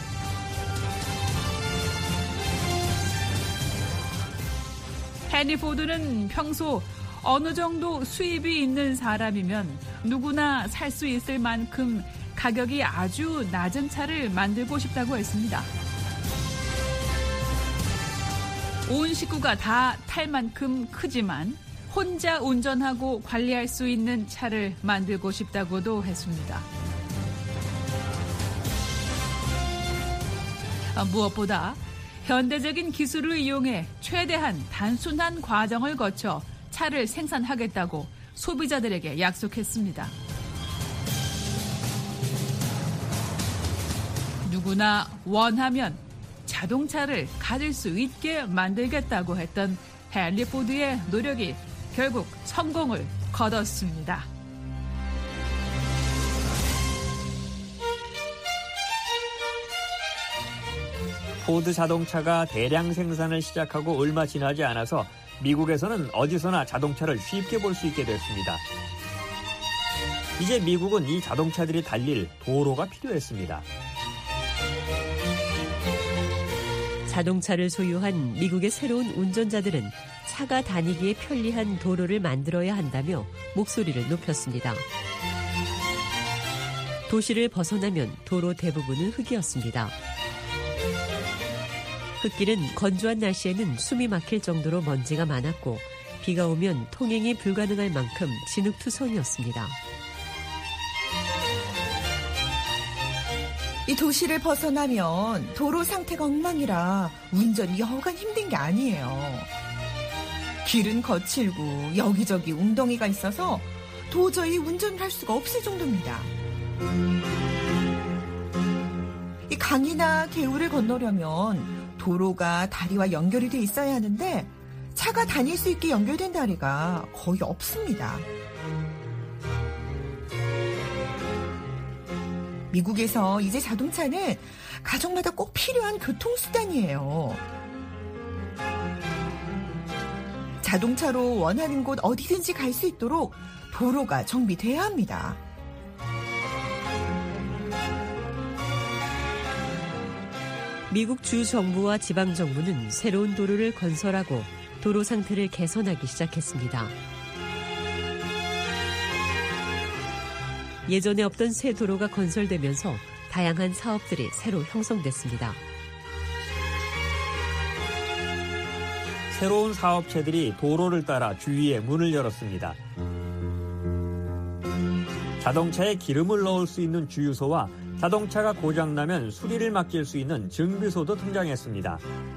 헨리 포드는 평소 어느 정도 수입이 있는 사람이면 누구나 살 수 있을 만큼 가격이 아주 낮은 차를 만들고 싶다고 했습니다. 온 식구가 다 탈 만큼 크지만 혼자 운전하고 관리할 수 있는 차를 만들고 싶다고도 했습니다. 무엇보다 현대적인 기술을 이용해 최대한 단순한 과정을 거쳐 차를 생산하겠다고 소비자들에게 약속했습니다. 누구나 원하면 자동차를 가질 수 있게 만들겠다고 했던 헨리 포드의 노력이 결국 성공을 거뒀습니다. 포드 자동차가 대량 생산을 시작하고 얼마 지나지 않아서 미국에서는 어디서나 자동차를 쉽게 볼 수 있게 됐습니다. 이제 미국은 이 자동차들이 달릴 도로가 필요했습니다. 자동차를 소유한 미국의 새로운 운전자들은 차가 다니기에 편리한 도로를 만들어야 한다며 목소리를 높였습니다. 도시를 벗어나면 도로 대부분은 흙이었습니다. 흙길은 건조한 날씨에는 숨이 막힐 정도로 먼지가 많았고 비가 오면 통행이 불가능할 만큼 진흙투성이었습니다. 이 도시를 벗어나면 도로 상태가 엉망이라 운전이 여간 힘든 게 아니에요. 길은 거칠고 여기저기 웅덩이가 있어서 도저히 운전을 할 수가 없을 정도입니다. 이 강이나 개울을 건너려면 도로가 다리와 연결이 돼 있어야 하는데 차가 다닐 수 있게 연결된 다리가 거의 없습니다. 미국에서 이제 자동차는 가정마다 꼭 필요한 교통수단이에요. 자동차로 원하는 곳 어디든지 갈 수 있도록 도로가 정비돼야 합니다. 미국 주 정부와 지방 정부는 새로운 도로를 건설하고 도로 상태를 개선하기 시작했습니다. 예전에 없던 새 도로가 건설되면서 다양한 사업들이 새로 형성됐습니다. 새로운 사업체들이 도로를 따라 주위에 문을 열었습니다. 자동차에 기름을 넣을 수 있는 주유소와 자동차가 고장나면 수리를 맡길 수 있는 정비소도 등장했습니다.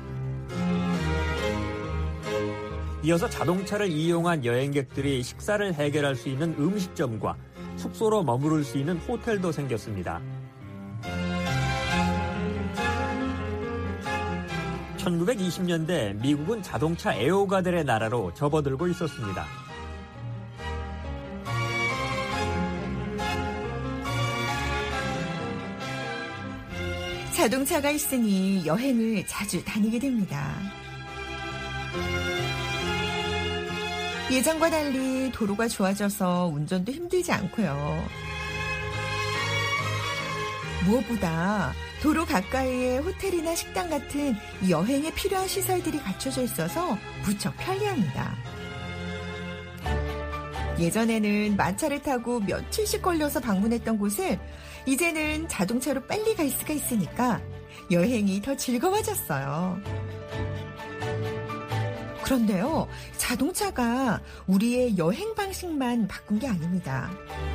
이어서 자동차를 이용한 여행객들이 식사를 해결할 수 있는 음식점과 숙소로 머무를 수 있는 호텔도 생겼습니다. 1920년대 미국은 자동차 애호가들의 나라로 접어들고 있었습니다. 자동차가 있으니 여행을 자주 다니게 됩니다. 예전과 달리 도로가 좋아져서 운전도 힘들지 않고요. 무엇보다 도로 가까이에 호텔이나 식당 같은 여행에 필요한 시설들이 갖춰져 있어서 무척 편리합니다. 예전에는 마차를 타고 며칠씩 걸려서 방문했던 곳을 이제는 자동차로 빨리 갈 수가 있으니까 여행이 더 즐거워졌어요. 그런데요, 자동차가 우리의 여행 방식만 바꾼 게 아닙니다.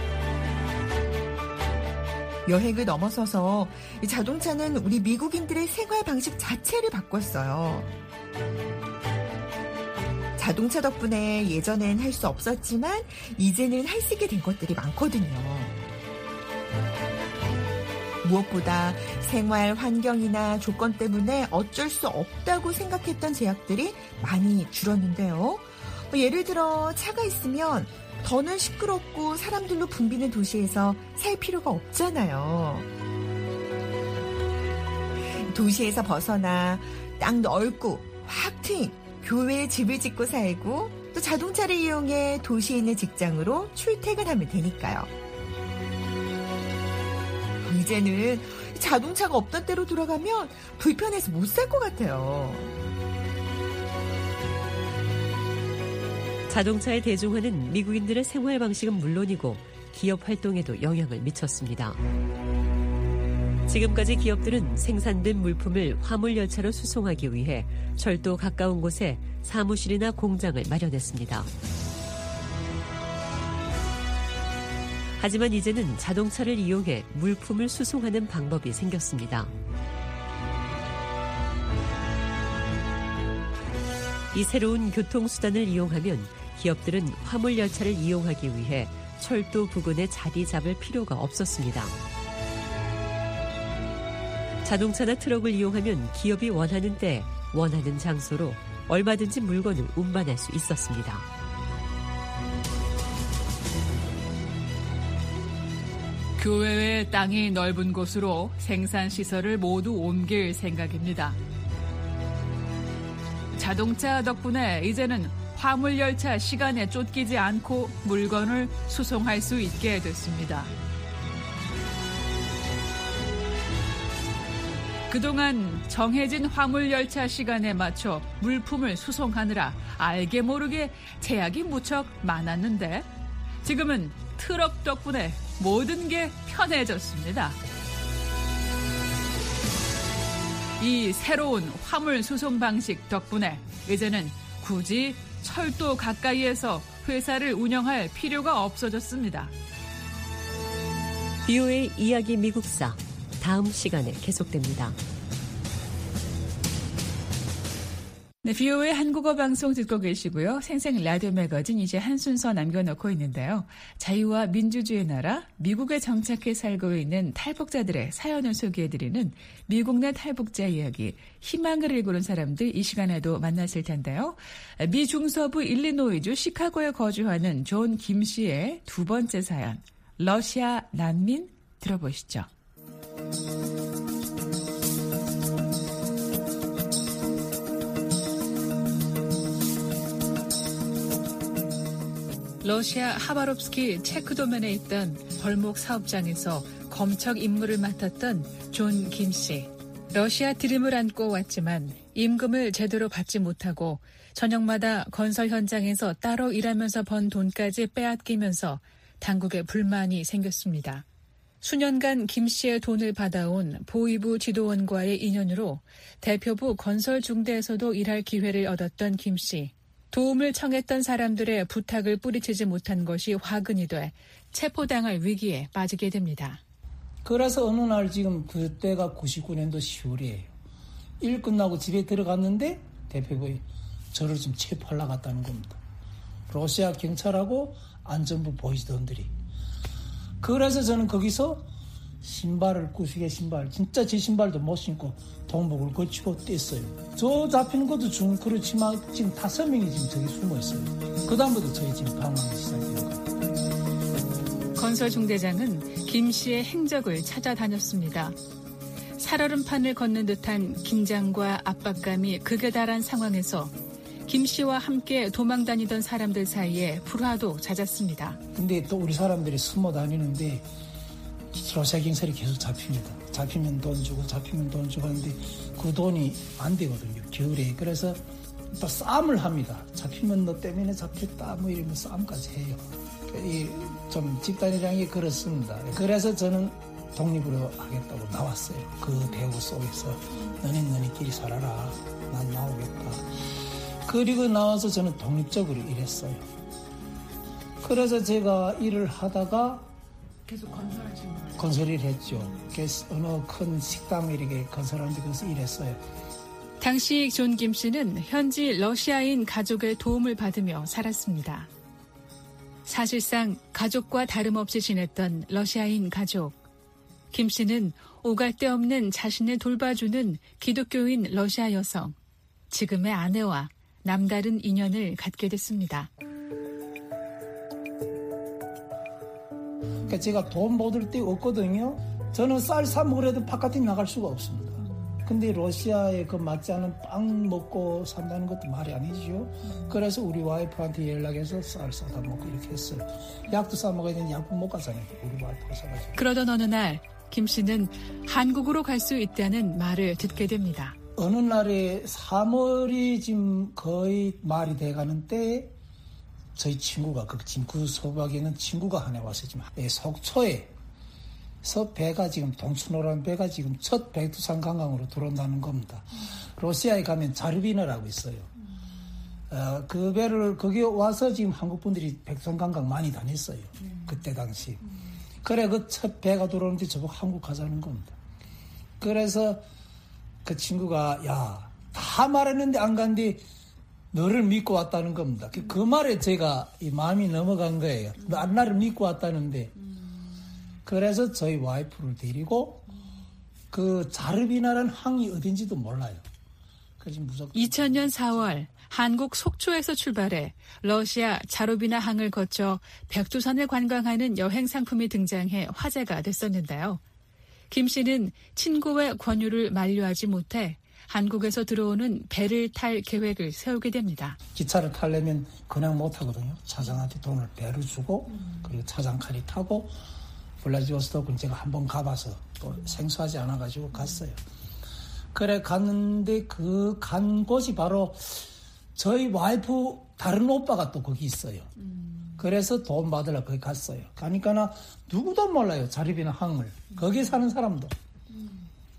여행을 넘어서서 자동차는 우리 미국인들의 생활 방식 자체를 바꿨어요. 자동차 덕분에 예전엔 할 수 없었지만 이제는 할 수 있게 된 것들이 많거든요. 무엇보다 생활 환경이나 조건 때문에 어쩔 수 없다고 생각했던 제약들이 많이 줄었는데요. 예를 들어 차가 있으면 더는 시끄럽고 사람들로 붐비는 도시에서 살 필요가 없잖아요. 도시에서 벗어나 땅 넓고 확 트인 교외에 집을 짓고 살고 또 자동차를 이용해 도시에 있는 직장으로 출퇴근하면 되니까요. 이제는 자동차가 없던 때로 돌아가면 불편해서 못 살 것 같아요. 자동차의 대중화는 미국인들의 생활 방식은 물론이고 기업 활동에도 영향을 미쳤습니다. 지금까지 기업들은 생산된 물품을 화물열차로 수송하기 위해 철도 가까운 곳에 사무실이나 공장을 마련했습니다. 하지만 이제는 자동차를 이용해 물품을 수송하는 방법이 생겼습니다. 이 새로운 교통수단을 이용하면 기업들은 화물열차를 이용하기 위해 철도 부근에 자리 잡을 필요가 없었습니다. 자동차나 트럭을 이용하면 기업이 원하는 때, 원하는 장소로 얼마든지 물건을 운반할 수 있었습니다. 교외의 땅이 넓은 곳으로 생산시설을 모두 옮길 생각입니다. 자동차 덕분에 이제는 화물열차 시간에 쫓기지 않고 물건을 수송할 수 있게 됐습니다. 그동안 정해진 화물열차 시간에 맞춰 물품을 수송하느라 알게 모르게 제약이 무척 많았는데 지금은 트럭 덕분에 모든 게 편해졌습니다. 이 새로운 화물 수송 방식 덕분에 이제는 굳이 철도 가까이에서 회사를 운영할 필요가 없어졌습니다. BOA 이야기 미국사 다음 시간에 계속됩니다. 네, BOA 한국어 방송 듣고 계시고요. 생생 라디오 매거진 이제 한 순서 남겨놓고 있는데요. 자유와 민주주의 나라 미국에 정착해 살고 있는 탈북자들의 사연을 소개해드리는 미국 내 탈북자 이야기, 희망을 일구는 사람들 이 시간에도 만났을 텐데요. 미 중서부 일리노이주 시카고에 거주하는 존 김 씨의 두 번째 사연, 러시아 난민 들어보시죠. 러시아 하바롭스키 체크도면에 있던 벌목 사업장에서 검척 임무를 맡았던 존 김 씨. 러시아 드림을 안고 왔지만 임금을 제대로 받지 못하고 저녁마다 건설 현장에서 따로 일하면서 번 돈까지 빼앗기면서 당국에 불만이 생겼습니다. 수년간 김 씨의 돈을 받아온 보위부 지도원과의 인연으로 대표부 건설 중대에서도 일할 기회를 얻었던 김 씨. 도움을 청했던 사람들의 부탁을 뿌리치지 못한 것이 화근이 돼 체포당할 위기에 빠지게 됩니다. 그래서 어느 날 지금 그때가 99년도 10월이에요. 일 끝나고 집에 들어갔는데 대표부에 저를 지금 체포하려고 갔다는 겁니다. 러시아 경찰하고 안전부 보이시던들이. 그래서 저는 거기서 신발을 구시게 신발, 진짜 제 신발도 못 신고 동복을 걸치고 뗐어요. 저 잡히는 것도 좀 그렇지만 지금 5명이 지금 저기 숨어 있어요. 그 다음부터 저희 지금 방황이 시작된 거예요. 건설 중대장은 김 씨의 행적을 찾아다녔습니다. 살얼음판을 걷는 듯한 긴장과 압박감이 극에 달한 상황에서 김 씨와 함께 도망 다니던 사람들 사이에 불화도 잦았습니다. 근데 또 우리 사람들이 숨어 다니는데 러시아 경찰이 계속 잡힙니다. 잡히면 돈 주고 잡히면 돈 주고 하는데 그 돈이 안 되거든요. 겨울에. 그래서 또 싸움을 합니다. 잡히면 너 때문에 잡혔다 뭐 이러면 싸움까지 해요. 좀 집단이라는 게 그렇습니다. 그래서 저는 독립으로 하겠다고 나왔어요. 그 배후 속에서 너네끼리 살아라. 난 나오겠다. 그리고 나와서 저는 독립적으로 일했어요. 그래서 제가 일을 하다가 계속 건설하신 거예요? 건설을 했죠. 그래서 어느 큰 식당 이렇게 건설하는데 거기서 일했어요. 당시 존 김 씨는 현지 러시아인 가족의 도움을 받으며 살았습니다. 사실상 가족과 다름없이 지냈던 러시아인 가족. 김 씨는 오갈 데 없는 자신을 돌봐주는 기독교인 러시아 여성, 지금의 아내와 남다른 인연을 갖게 됐습니다. 그러니까 제가 돈 받을 데 없거든요. 저는 쌀 사 먹으려도 바깥에 나갈 수가 없습니다. 근데 러시아에 그 맞지 않은 빵 먹고 산다는 것도 말이 아니죠. 그래서 우리 와이프한테 연락해서 쌀 사다 먹고 이렇게 했어요. 약도 사 먹어야 되는데 약도 못 가잖아요. 우리 와이프가 사가지고. 그러던 어느 날 김 씨는 한국으로 갈 수 있다는 말을 듣게 됩니다. 어느 날에 3월이 지금 거의 말이 돼가는 때 저희 친구가 그 소박에 있는 친구가 하나 와서 지금 속초에서 배가 지금 동춘호라는 배가 지금 첫 백두산 관광으로 들어온다는 겁니다. 러시아에 가면 자르비너라고 있어요. 그 배를 거기 와서 지금 한국 분들이 백두산 관광 많이 다녔어요. 그때 당시. 그래 그 첫 배가 들어오는데 저보고 한국 가자는 겁니다. 그래서 그 친구가 야 다 말했는데 안 간뒤 너를 믿고 왔다는 겁니다. 그 말에 제가 이 마음이 넘어간 거예요. 나를 믿고 왔다는데. 그래서 저희 와이프를 데리고 그 자르비나라는 항이 어딘지도 몰라요. 2000년 4월 한국 속초에서 출발해 러시아 자르비나 항을 거쳐 백두산을 관광하는 여행 상품이 등장해 화제가 됐었는데요. 김 씨는 친구의 권유를 만류하지 못해 한국에서 들어오는 배를 탈 계획을 세우게 됩니다. 기차를 타려면 그냥 못 타거든요. 차장한테 돈을 배를 주고 그리고 차장칼이 타고 블라디보스토크는 제가 한번 가봐서 또 생소하지 않아가지고 갔어요. 그래 갔는데 그 간 곳이 바로 저희 와이프 다른 오빠가 또 거기 있어요. 그래서 돈 받으러 거기 갔어요. 가니까 나 누구도 몰라요. 자르비나 항을. 거기 사는 사람도.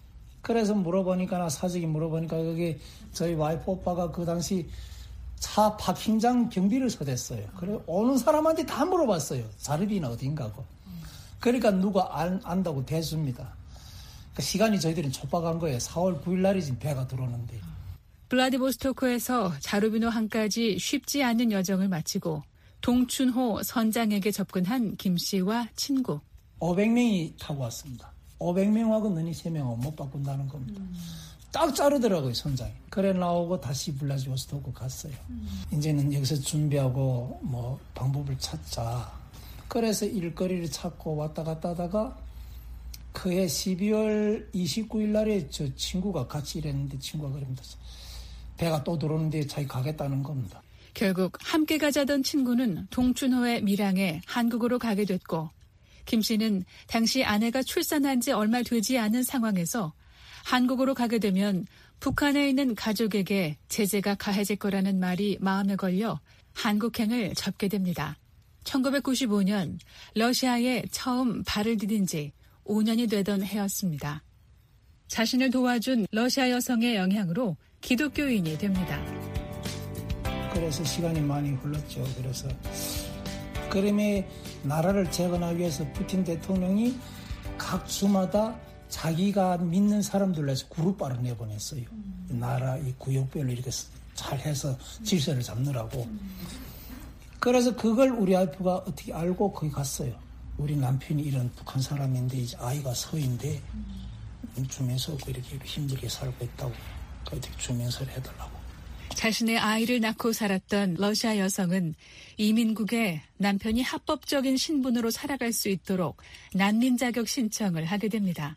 그래서 물어보니까, 사직이 물어보니까, 그게 저희 와이프 오빠가 그 당시 차 파킹장 경비를 서댔어요. 그래, 오는 사람한테 다 물어봤어요. 자르비는 어딘가고. 그러니까 누가 안다고 대수입니다. 그 시간이 저희들은 촉박한 거예요. 4월 9일 날이 지금 배가 들어오는데. 블라디보스토크에서 자루비노 항까지 쉽지 않은 여정을 마치고 동춘호 선장에게 접근한 김 씨와 친구. 500명이 타고 왔습니다. 500명하고 너희 3명은 못 바꾼다는 겁니다. 딱 자르더라고요, 선장이. 그래 나오고 다시 블라디보스토크 갔어요. 이제는 여기서 준비하고 뭐 방법을 찾자. 그래서 일거리를 찾고 왔다 갔다 하다가 그해 12월 29일 날에 저 친구가 같이 일했는데 친구가 그럽니다. 배가 또 들어오는데 자기 가겠다는 겁니다. 결국 함께 가자던 친구는 동춘호의 밀항에 한국으로 가게 됐고 김 씨는 당시 아내가 출산한 지 얼마 되지 않은 상황에서 한국으로 가게 되면 북한에 있는 가족에게 제재가 가해질 거라는 말이 마음에 걸려 한국행을 접게 됩니다. 1995년 러시아에 처음 발을 디딘 지 5년이 되던 해였습니다. 자신을 도와준 러시아 여성의 영향으로 기독교인이 됩니다. 그래서 시간이 많이 흘렀죠. 그래서 그림의 나라를 재건하기 위해서 푸틴 대통령이 각 주마다 자기가 믿는 사람들로 해서 그룹바를 내보냈어요. 나라 이 구역별로 이렇게 잘 해서 질서를 잡느라고. 그래서 그걸 우리 와이프가 어떻게 알고 거기 갔어요. 우리 남편이 이런 북한 사람인데 이제 아이가 서인데 주면서 이렇게 힘들게 살고 있다고. 어떻게 주면서를 해달라고. 자신의 아이를 낳고 살았던 러시아 여성은 이민국에 남편이 합법적인 신분으로 살아갈 수 있도록 난민 자격 신청을 하게 됩니다.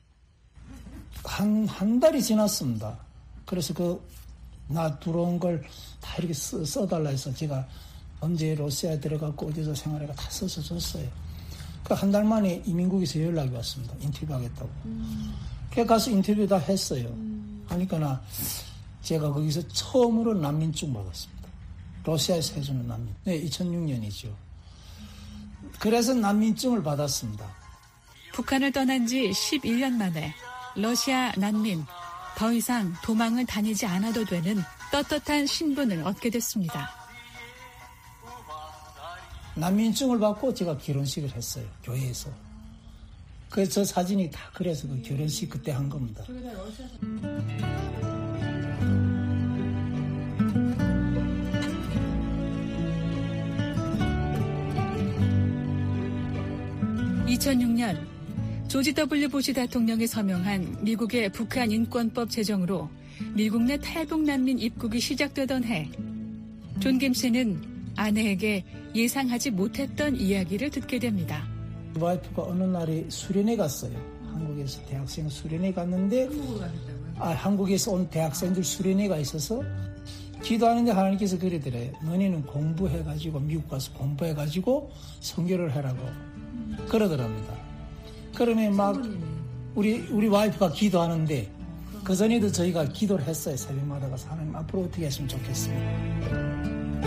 한 달이 지났습니다. 그래서 나 들어온 걸 다 이렇게 써달라 해서 제가 언제 러시아에 들어갔고 어디서 생활해가 다 써서 줬어요. 그 한 달 만에 이민국에서 연락이 왔습니다. 인터뷰하겠다고. 그래서 가서 인터뷰 다 했어요. 하니까 제가 거기서 처음으로 난민증 받았습니다. 러시아에서 해주는 난민. 네, 2006년이죠. 그래서 난민증을 받았습니다. 북한을 떠난 지 11년 만에 러시아 난민, 더 이상 도망을 다니지 않아도 되는 떳떳한 신분을 얻게 됐습니다. 난민증을 받고 제가 결혼식을 했어요. 교회에서. 그래서 저 사진이 다 그래서 그 결혼식 그때 한 겁니다. (2006년) 조지 W. 부시 대통령이 서명한 미국의 북한 인권법 제정으로 미국 내 탈북 난민 입국이 시작되던 해, 존 김 씨는 아내에게 예상하지 못했던 이야기를 듣게 됩니다. 와이프가 어느 날에 수련회 갔어요. 한국에서 대학생 수련회 갔는데 한국에서 온 대학생들 수련회가 있어서 기도하는데 하나님께서 그러더래요. 너희는 공부해가지고 미국 가서 공부해가지고 선교를 하라고 그러더랍니다. 그러면 막 우리 와이프가 기도하는데 그 전에도 저희가 기도를 했어요. 새벽마다 가서 하나님 앞으로 어떻게 했으면 좋겠어요.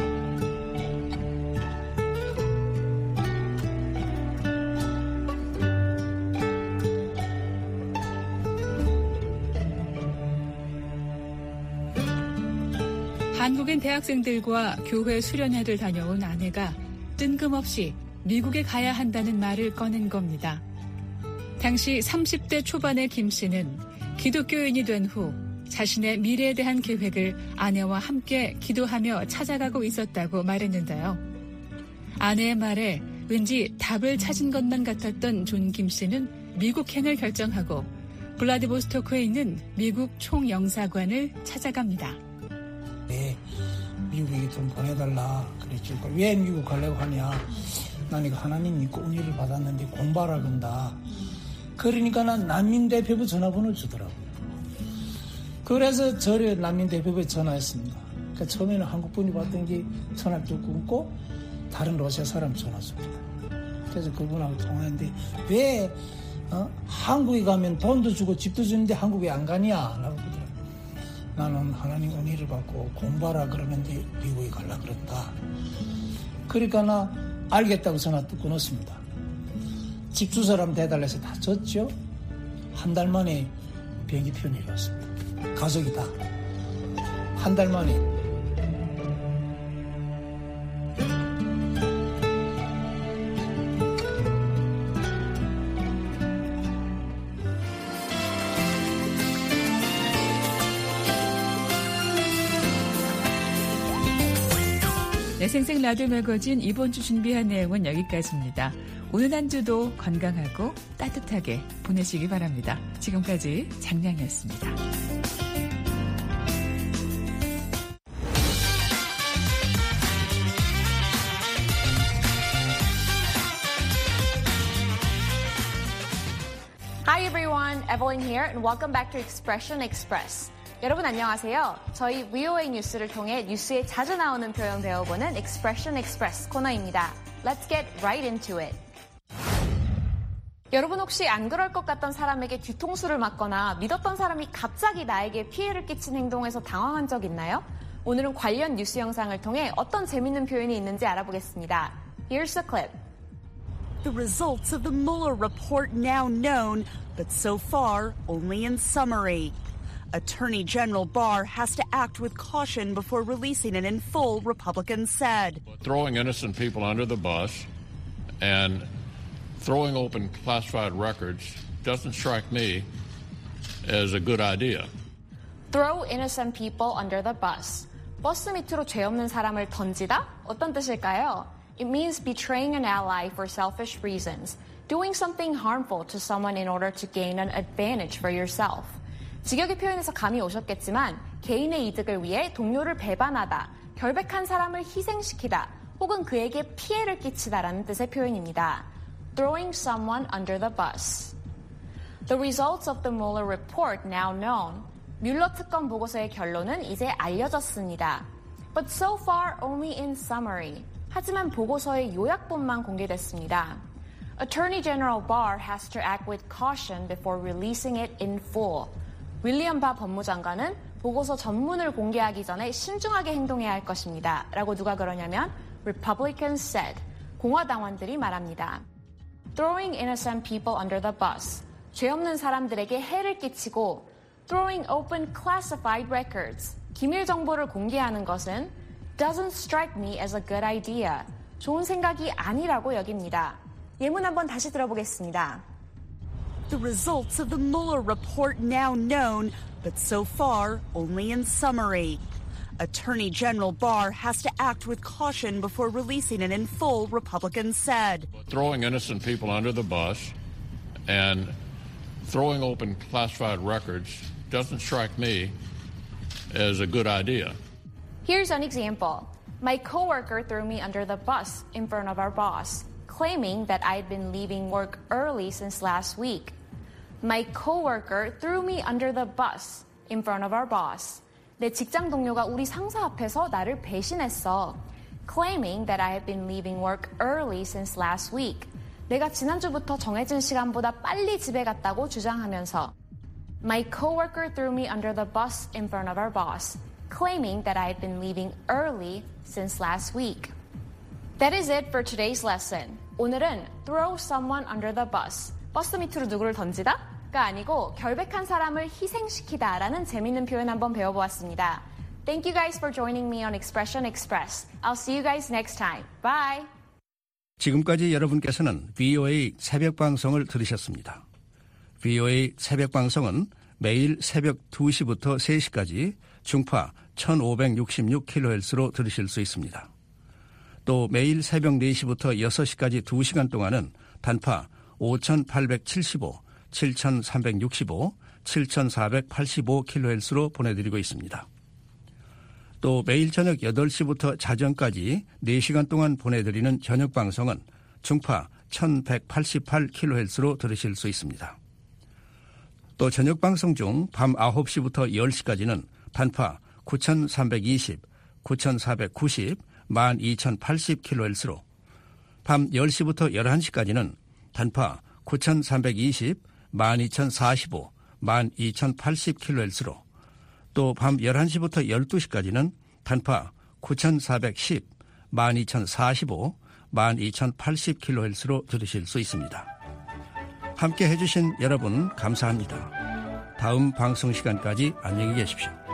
한국인 대학생들과 교회 수련회를 다녀온 아내가 뜬금없이 미국에 가야 한다는 말을 꺼낸 겁니다. 당시 30대 초반의 김 씨는 기독교인이 된 후 자신의 미래에 대한 계획을 아내와 함께 기도하며 찾아가고 있었다고 말했는데요. 아내의 말에 왠지 답을 찾은 것만 같았던 존 김 씨는 미국행을 결정하고 블라디보스토크에 있는 미국 총영사관을 찾아갑니다. 네, 미국에 좀 보내달라 그랬죠. 왜 미국 가려고 하냐. 난 이거 하나님 믿고 은혜를 받았는데 공부하라 그런다. 그러니까 난 난민대표부 전화번호를 주더라고요. 그래서 저를 난민대표부에 전화했습니다. 그러니까 처음에는 한국분이 받던 게 전화를 또 끊고 다른 러시아 사람 전화 줍니다. 그래서 그분하고 통화했는데 왜 한국에 가면 돈도 주고 집도 주는데 한국에 안 가냐? 라고 그러더라고요. 나는 하나님 은혜를 받고 공부하라 그러는데 미국에 가려고 그랬다. 그러니까 나 알겠다고 전화 또 끊었습니다. 집 주소라면 대달래서 다 줬죠. 한 달 만에 비행기 표 내려왔습니다. 가족이다. 한 달 만에. 네, 생생 라디오 매거진 이번 주 준비한 내용은 여기까지입니다. 오늘 한 주도 건강하고 따뜻하게 보내시기 바랍니다. 지금까지 장량이었습니다. Hi everyone, Evelyn here and welcome back to Expression Express. 여러분 안녕하세요. 저희 VOA 뉴스를 통해 뉴스에 자주 나오는 표현 배워보는 Expression Express 코너입니다. Let's get right into it. 여러분 혹시 안 그럴 것 같던 사람에게 뒤통수를 맞거나 믿었던 사람이 갑자기 나에게 피해를 끼친 행동에서 당황한 적 있나요? 오늘은 관련 뉴스 영상을 통해 어떤 재밌는 표현이 있는지 알아보겠습니다. Here's a clip. The results of the Mueller report now known, but so far only in summary. Attorney General Barr has to act with caution before releasing it in full, Republicans said. Throwing innocent people under the bus and throwing open classified records doesn't strike me as a good idea. Throw innocent people under the bus. 버스 밑으로 죄 없는 사람을 던지다? 어떤 뜻일까요? It means betraying an ally for selfish reasons, doing something harmful to someone in order to gain an advantage for yourself. 직역의 표현에서 감이 오셨겠지만 개인의 이득을 위해 동료를 배반하다, 결백한 사람을 희생시키다, 혹은 그에게 피해를 끼치다라는 뜻의 표현입니다. Throwing someone under the bus. The results of the Mueller report now known. 뮬러 특검 보고서의 결론은 이제 알려졌습니다. But so far only in summary. 하지만 보고서의 요약본만 공개됐습니다. Attorney General Barr has to act with caution before releasing it in full. 윌리엄 바 법무장관은 보고서 전문을 공개하기 전에 신중하게 행동해야 할 것입니다. 라고 누가 그러냐면 Republicans said. 공화당원들이 말합니다. Throwing innocent people under the bus. 죄 없는 사람들에게 해를 끼치고 Throwing open classified records. 기밀 정보를 공개하는 것은 doesn't strike me as a good idea. 좋은 생각이 아니라고 여깁니다. 예문 한번 다시 들어보겠습니다. The results of the Mueller report now known, but so far only in summary. Attorney General Barr has to act with caution before releasing it in full, Republicans said. Throwing innocent people under the bus and throwing open classified records doesn't strike me as a good idea. Here's an example. My coworker threw me under the bus in front of our boss, claiming that I'd been leaving work early since last week. My coworker threw me under the bus in front of our boss. 내 직장 동료가 우리 상사 앞에서 나를 배신했어. Claiming that I had been leaving work early since last week. 내가 지난주부터 정해진 시간보다 빨리 집에 갔다고 주장하면서 My coworker threw me under the bus in front of our boss, claiming that I had been leaving early since last week. That is it for today's lesson. 오늘은 throw someone under the bus. 버스 밑으로 누구를 던지다?가 아니고 결백한 사람을 희생시키다라는 재밌는 표현 한번 배워보았습니다. Thank you guys for joining me on Expression Express. I'll see you guys next time. Bye. 지금까지 여러분께서는 VOA 새벽 방송을 들으셨습니다. VOA 새벽 방송은 매일 새벽 2시부터 3시까지 중파 1566kHz로 들으실 수 있습니다. 또 매일 새벽 4시부터 6시까지 2시간 동안은 단파 5875, 7365, 7485kHz로 보내드리고 있습니다. 또 매일 저녁 8시부터 자정까지 4시간 동안 보내드리는 저녁 방송은 중파 1188kHz로 들으실 수 있습니다. 또 저녁 방송 중 밤 9시부터 10시까지는 단파 9320, 9490, 12080kHz로 밤 10시부터 11시까지는 단파 9320, 12045, 12080kHz로 또 밤 11시부터 12시까지는 단파 9410, 12045, 12080kHz로 들으실 수 있습니다. 함께 해주신 여러분 감사합니다. 다음 방송 시간까지 안녕히 계십시오.